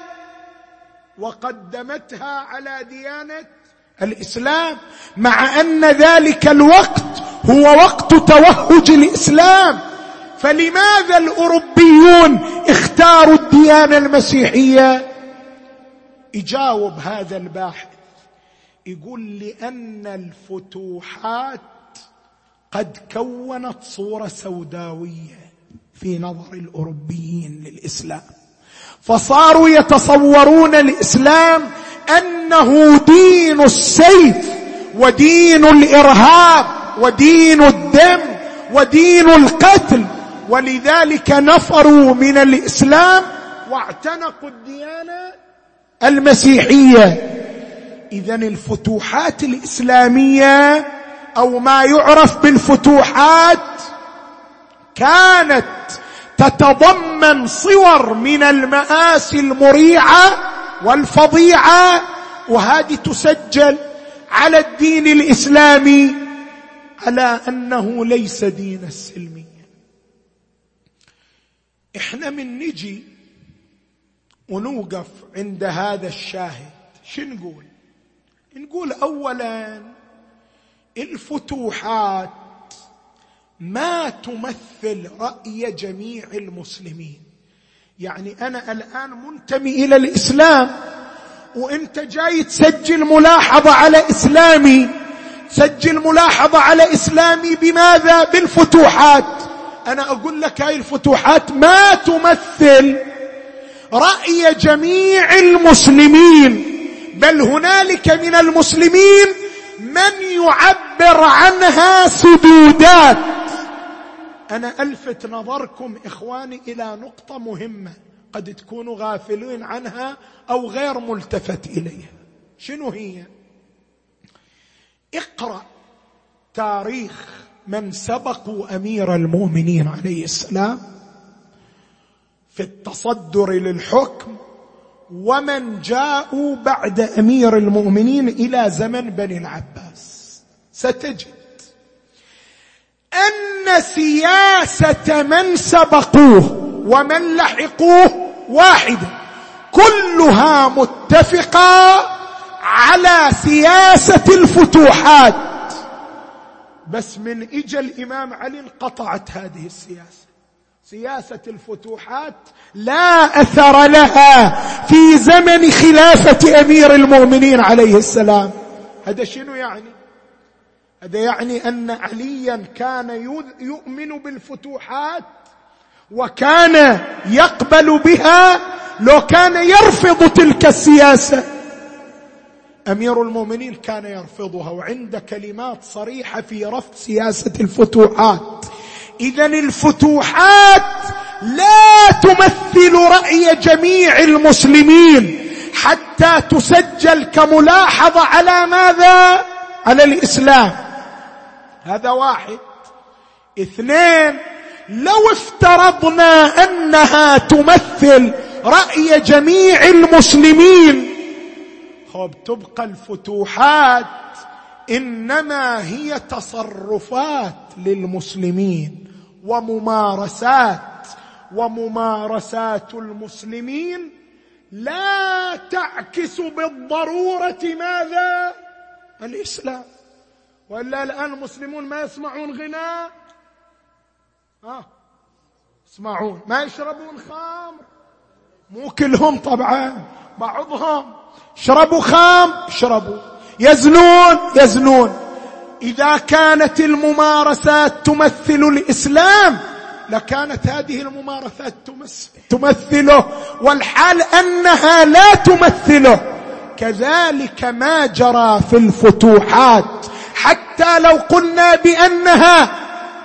وقدمتها على ديانة الإسلام، مع أن ذلك الوقت هو وقت توهج الإسلام؟ فلماذا الأوروبيون اختاروا الديانة المسيحية؟ يجاوب هذا الباحث يقول: لأن الفتوحات قد كونت صورة سوداوية في نظر الأوروبيين للإسلام، فصاروا يتصورون الإسلام أنه دين السيف ودين الإرهاب ودين الدم ودين القتل، ولذلك نفروا من الإسلام واعتنقوا الديانة المسيحية. إذن الفتوحات الإسلامية أو ما يعرف بالفتوحات كانت تتضمن صور من المآسي المريعة والفظيعة، وهذه تسجل على الدين الإسلامي على أنه ليس دين السلمية. إحنا من نجي ونوقف عند هذا الشاهد شو نقول؟ نقول أولا الفتوحات ما تمثل رأي جميع المسلمين. يعني أنا الآن منتمي إلى الإسلام وإنت جاي تسجل ملاحظة على إسلامي، سجل ملاحظة على إسلامي بماذا؟ بالفتوحات. أنا أقول لك هاي الفتوحات ما تمثل رأي جميع المسلمين، بل هنالك من المسلمين من يعبر عنها سدودات. أنا ألفت نظركم إخواني إلى نقطة مهمة قد تكونوا غافلين عنها أو غير ملتفت إليها. شنو هي؟ اقرأ تاريخ من سبقوا أمير المؤمنين عليه السلام في التصدر للحكم ومن جاءوا بعد أمير المؤمنين إلى زمن بني العباس، ستجد أن سياسة من سبقوه ومن لحقوه واحدة، كلها متفقة على سياسة الفتوحات. بس من إجا الإمام علي انقطعت هذه السياسة. سياسة الفتوحات لا أثر لها في زمن خلافة أمير المؤمنين عليه السلام. هذا شنو يعني؟ هذا يعني أن عليا كان يؤمن بالفتوحات وكان يقبل بها لو كان يرفض تلك السياسة. أمير المؤمنين كان يرفضها، وعند كلمات صريحة في رفض سياسة الفتوحات. إذن الفتوحات لا تمثل رأي جميع المسلمين حتى تسجل كملاحظة على ماذا؟ على الإسلام. هذا واحد. اثنين، لو افترضنا أنها تمثل رأي جميع المسلمين، خب تبقى الفتوحات إنما هي تصرفات للمسلمين وممارسات، وممارسات المسلمين لا تعكس بالضرورة ماذا؟ الإسلام. وإلا الآن المسلمون ما يسمعون غناء، آه يسمعون، ما يشربون خمر، مو كلهم طبعا، بعضهم شربوا خمر شربوا، يزنون يزنون. إذا كانت الممارسات تمثل الإسلام لكانت هذه الممارسات تمثله، والحال أنها لا تمثله. كذلك ما جرى في الفتوحات، حتى لو قلنا بأنها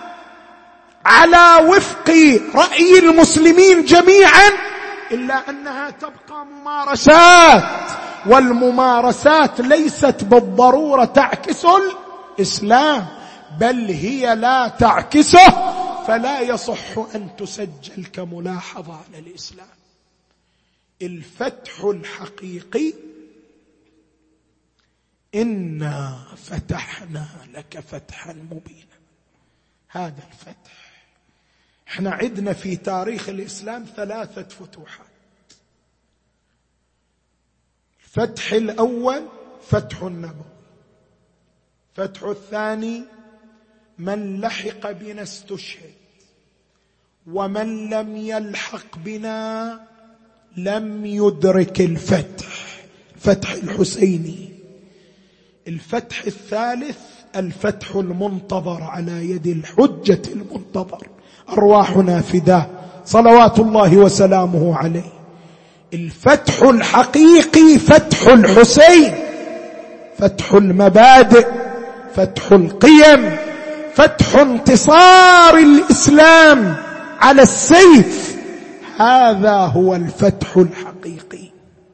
على وفق رأي المسلمين جميعا، إلا أنها تبقى ممارسات، والممارسات ليست بالضرورة تعكس الإسلام، بل هي لا تعكسه، فلا يصح أن تسجل كملاحظة على الإسلام. الفتح الحقيقي إنا فتحنا لك فتحا مبينا، هذا الفتح. احنا عدنا في تاريخ الإسلام ثلاثة فتوحات. الفتح الأول فتح النبوي، فتح الثاني من لحق بنا استشهد، ومن لم يلحق بنا لم يدرك الفتح، فتح الحسيني. الفتح الثالث الفتح المنتظر على يد الحجة المنتظر، أرواحنا فداه صلوات الله وسلامه عليه. الفتح الحقيقي فتح الحسين، فتح المبادئ، فتح القيم، فتح انتصار الإسلام على السيف، هذا هو الفتح الحقيقي.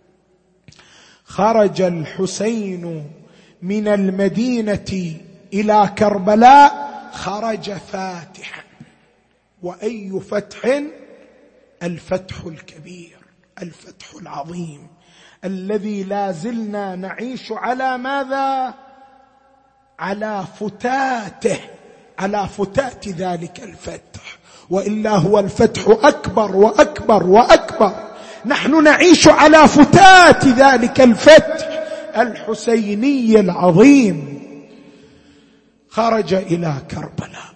خرج الحسين من المدينة إلى كربلاء خرج فاتحا. وأي فتح؟ الفتح الكبير، الفتح العظيم، الذي لا زلنا نعيش على ماذا؟ على فتاته، على فتات ذلك الفتح، وإلا هو الفتح أكبر وأكبر وأكبر. نحن نعيش على فتات ذلك الفتح الحسيني العظيم. خرج إلى كربلاء،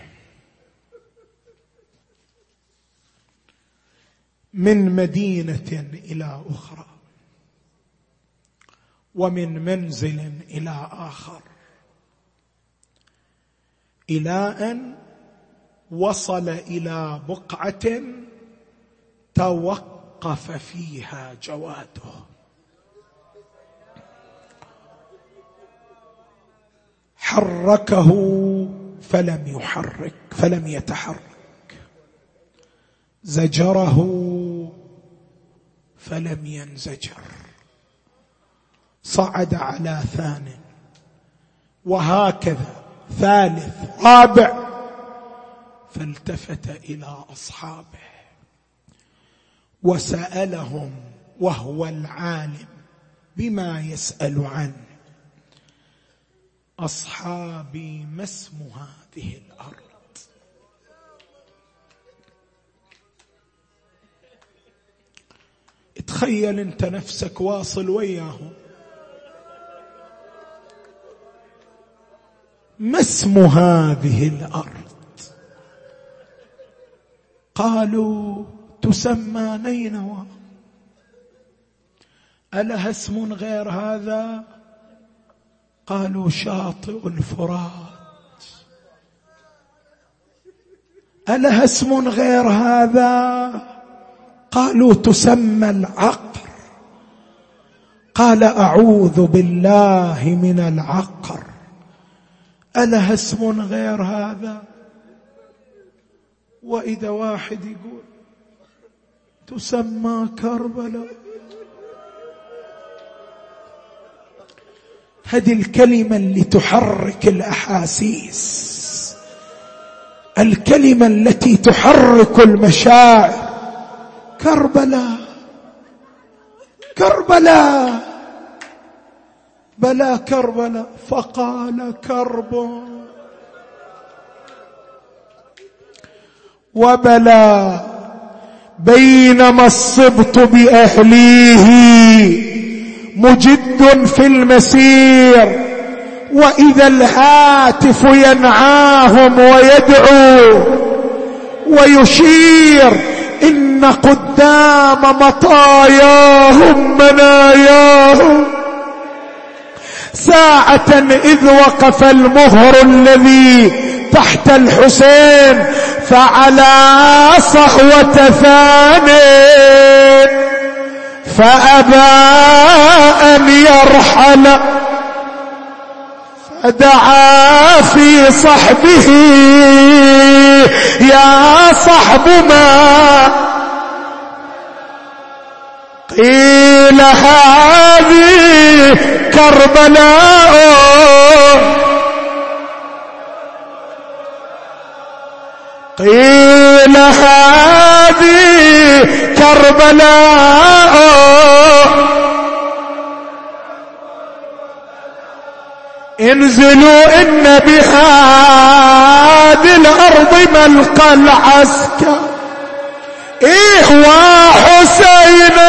من مدينة إلى أخرى، ومن منزل إلى آخر، إلى أن وصل إلى بقعة توقف فيها جواده. حركه فلم يحرك فلم يتحرك، زجره فلم ينزجر، صعد على ثان، وهكذا ثالث رابع، فالتفت إلى أصحابه وسألهم وهو العالم بما يسأل عنه: أصحابي ما اسم هذه الأرض؟ تخيل انت نفسك واصل وياهم، ما اسم هذه الأرض؟ قالوا: تسمى نينوى. ألها اسم غير هذا؟ قالوا: شاطئ الفرات. ألها اسم غير هذا؟ قالوا: تسمى العقر. قال: أعوذ بالله من العقر. ألها اسم غير هذا؟ وإذا واحد يقول: تسمى كربلاء. هذه الكلمة اللي تحرك الأحاسيس، الكلمة التي تحرك المشاعر. كربلاء كربلاء بلى كربلاء. فقال: كرب وبلى، بينما الصبط بأهليه مجد في المسير، وإذا الهاتف ينعاهم ويدعو ويشير، إن قدام مطاياهم مناياهم. ساعة إذ وقف المهر الذي تحت الحسين، فعلى صهوة ثانٍ فأبى أن يرحل، فدعا في صحبه: يا صحب ما قيل هذه كربلاء، قيل هذه كربلاء، انزلوا إن بهذه الأرض ملقى العسكر. إيه وحسين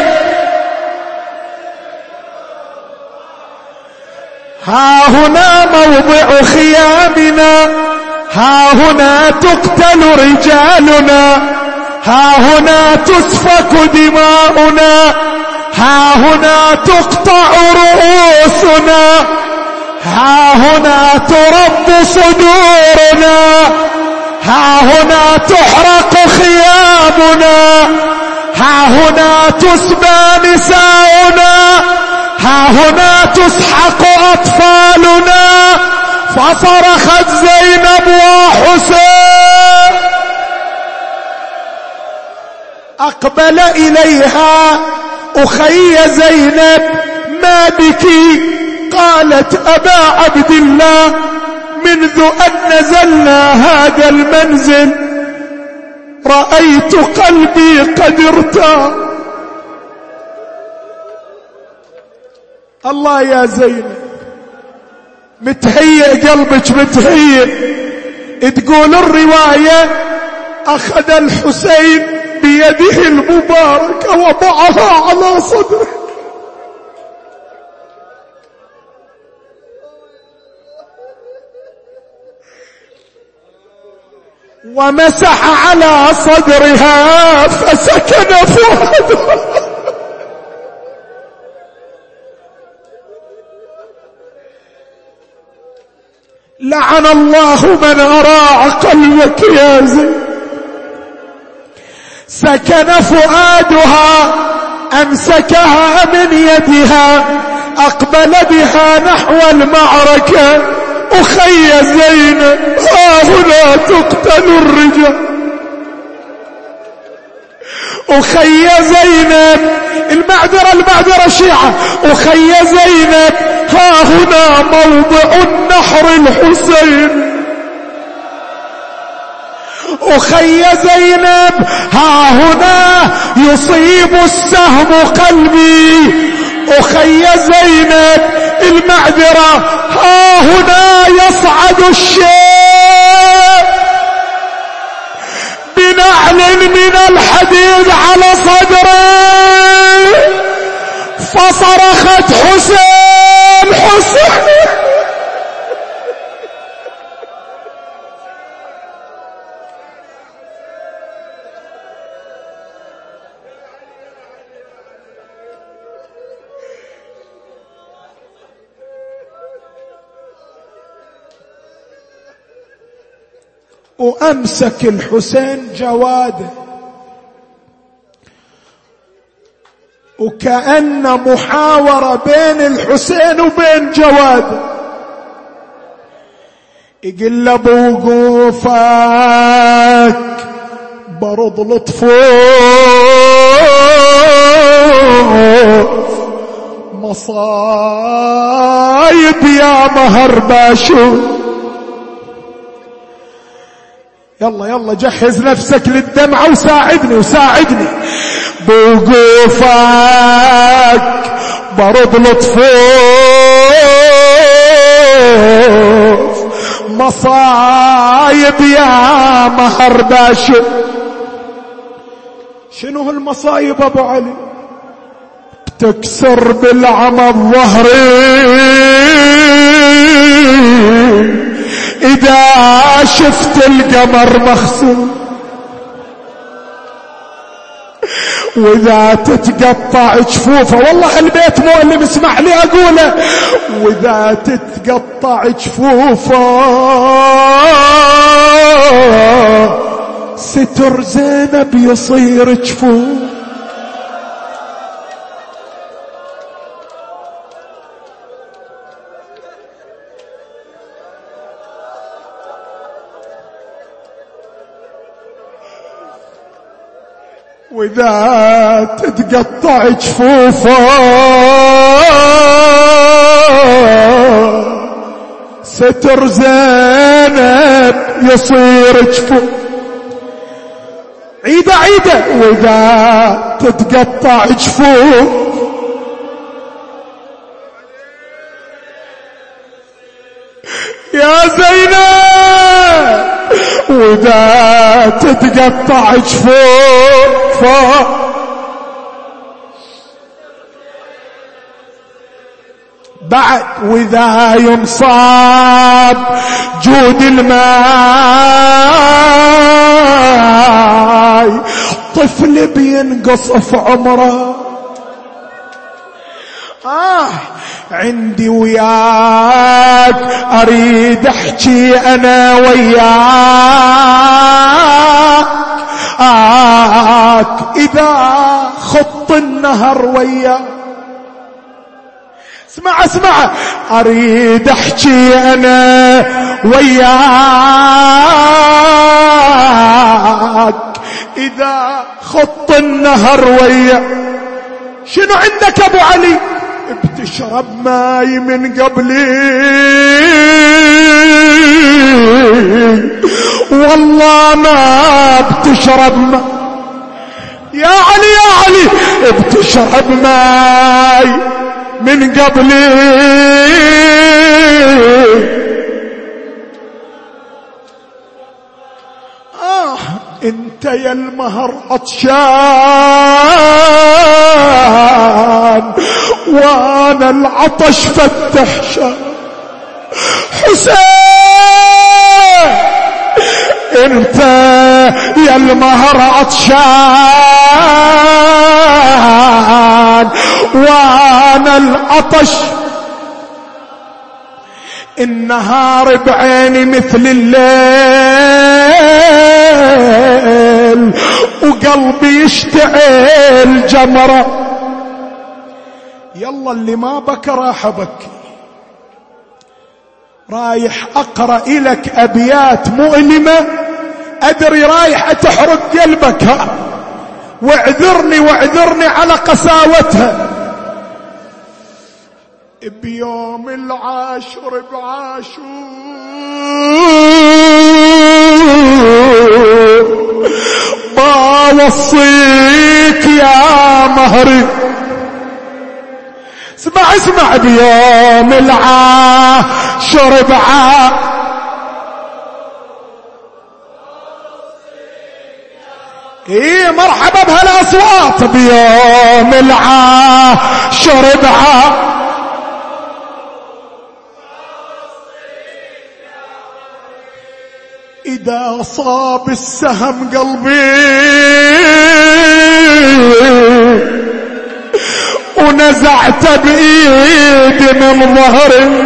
ها هنا موضع خيامنا، ها هنا تقتل رجالنا، ها هنا تسفك دماؤنا، ها هنا تقطع رؤوسنا، ها هنا ترد صدورنا، ها هنا تحرق خيامنا، ها هنا تسبى نساؤنا، ها هنا تسحق أطفالنا. فصرخت زينب وحسين، أقبل إليها: أخي زينب ما بكي؟ قالت: أبا عبد الله، منذ أن نزلنا هذا المنزل رأيت قلبي قد ارتاح. الله يا زينب، متهيئ قلبك متهيئ. تقول الرواية: أخذ الحسين بيده المباركة وضعها على صدره، ومسح على صدرها فسكن فؤادها. لعن الله من أراع قلبك يا زين. سكن فؤادها، أمسكها من يدها، أقبل بها نحو المعركة. أخي زينب ها هنا تقتل الرجال. أخي زينب، المعذرة المعذرة شيعة، أخي زينب ها هنا موضع النحر الحسين. أخي زينب ها هنا يصيب السهم قلبي. أخي زينب المعذرة ها هنا يصعد الشيء بنعل من الحديد على صدري، فصرخت حسين حسين. وأمسك الحسين جواده، وكأن محاورة بين الحسين وبين جواده. يقول له بوقوفك برض لطفوف مصايب يا مهر باشو. يلا يلا جهز نفسك للدمعة وساعدني وساعدني. بوقوفك برض لطفوف مصايب يا مهر باشو. شنو هالمصايب ابو علي؟ تكسر بالعمى الظهري إذا شفت القمر مخصوم، وإذا تتقطع جفوفه. والله البيت مؤلم اسمح لي أقوله. وإذا تتقطع جفوفه ستر زينب يصير جفوف. وإذا تتقطع جفوفه ستر زينب يصير جفوف. عيدة عيدة. وإذا تتقطع جفوف يا زينب، وإذا تتقطع جفوفه بعد. وإذا ينصاب جود الماء طفل بينقصف عمره. آه عندي وياك أريد أحكي أنا وياك آك إذا خط النهر وياك. اسمع اسمع أريد أحكي أنا وياك إذا خط النهر وياك. شنو عندك أبو علي؟ بتشرب ماي من قبلي والله ما بتشرب ماي يا علي يا علي. بتشرب ماي من قبلي آه انت يا المهر عطشان وانا العطش فتح شان. حسين انت يا المهر عطشان وانا العطش. النهار بعيني مثل الليل وقلبي يشتعل جمرة. يلا اللي ما بكى راح بكي. رايح أقرأ إلك أبيات مؤلمة أدري رايح أتحرق قلبك، ها واعذرني واعذرني على قساوتها. بيوم العاشر بعاشور بوصيك يا مهري، اسمع اسمع، بيوم العاشر بعاشور ايه مرحبا بهالاصوات، بيوم العاشر بعاشور إذا صاب السهم قلبي ونزعت بإيدي من ظهري،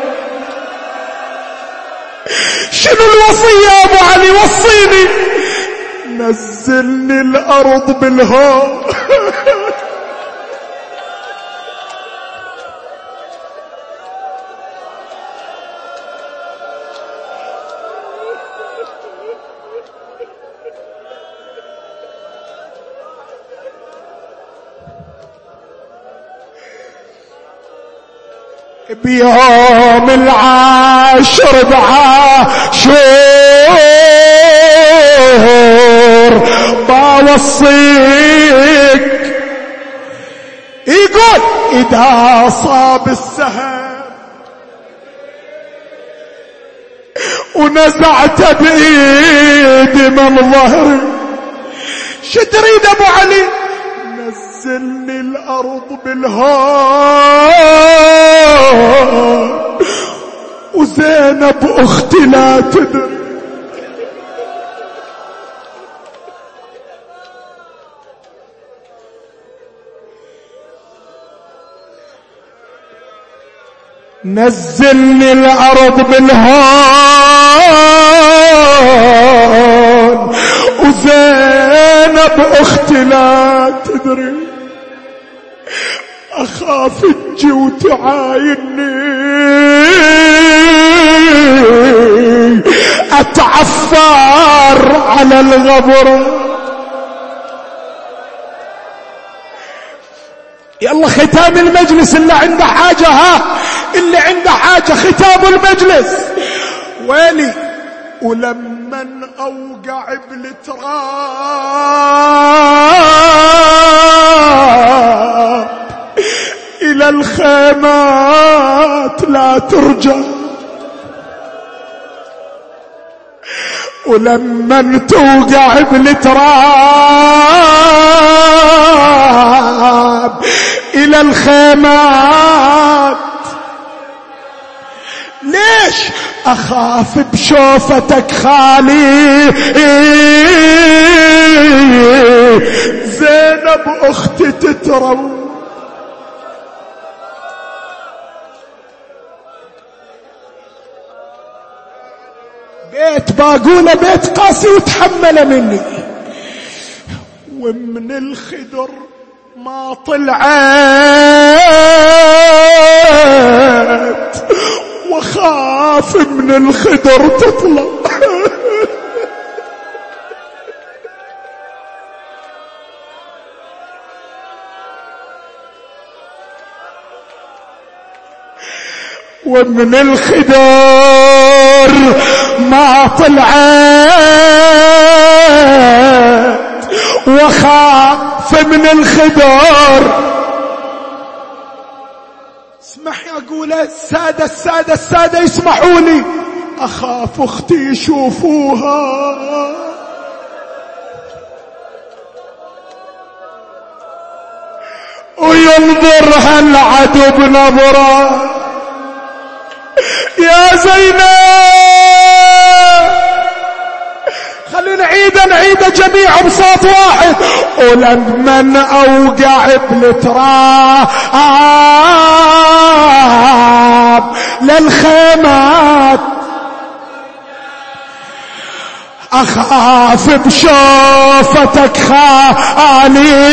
شنو الوصية يا أبو علي؟ وصيني. نزلني الأرض بالهواء بيوم العاشر بعاشور بوصيك، يقول إذا صاب السهم ونزعت بإيدي من ظهري، شو تريد أبو علي؟ نزلني الأرض بالهواء وزينب أختي لا تدري، نزلني الأرض بالهون وزينب أختي لا تدري، أخاف تجي وتعايني أتعفر على الغبر. يلا ختام المجلس، اللي عنده حاجة، ها اللي عنده حاجة ختام المجلس. ويلي ولمن أوقع بالتراب إلى الخيمات لا ترجع، ولمن توقع بالتراب إلى الخيمات، ليش؟ أخاف بشوفتك خالي زينب أختي تترو. بيت باقولة بيت قاسي وتحمل مني، ومن الخدر ما طلعت وخاف من الخدر تطلع. ومن الخدر ما طلعت وخاف من الخدر. اسمح يا قولة السادة السادة السادة يسمحوا لي، أخاف أختي يشوفوها وينظرها العدو بنظرة. يا زينب خلينا نعيد نعيد جميعا بصوت واحد. ولمن أوقع بالتراب للخيمات أخاف بشوفتك خالي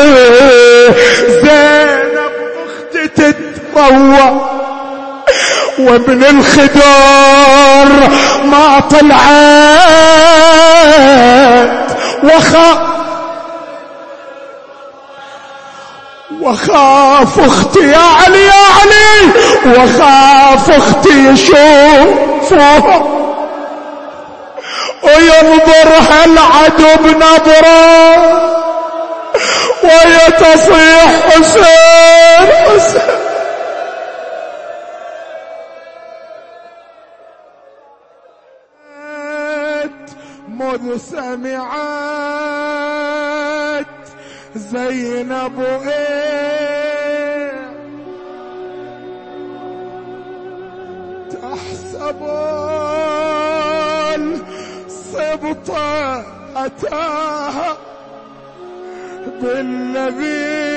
زينب أختي تتروى، وابن الخدر ما طلعت وخاف وخاف اختي يا علي يا علي وخاف اختي يشوفها وينظرها العدو بنظره ويتصيح حسين حسين. مذ سمعت زينب ايه تحسب الصبط أتاها بالذي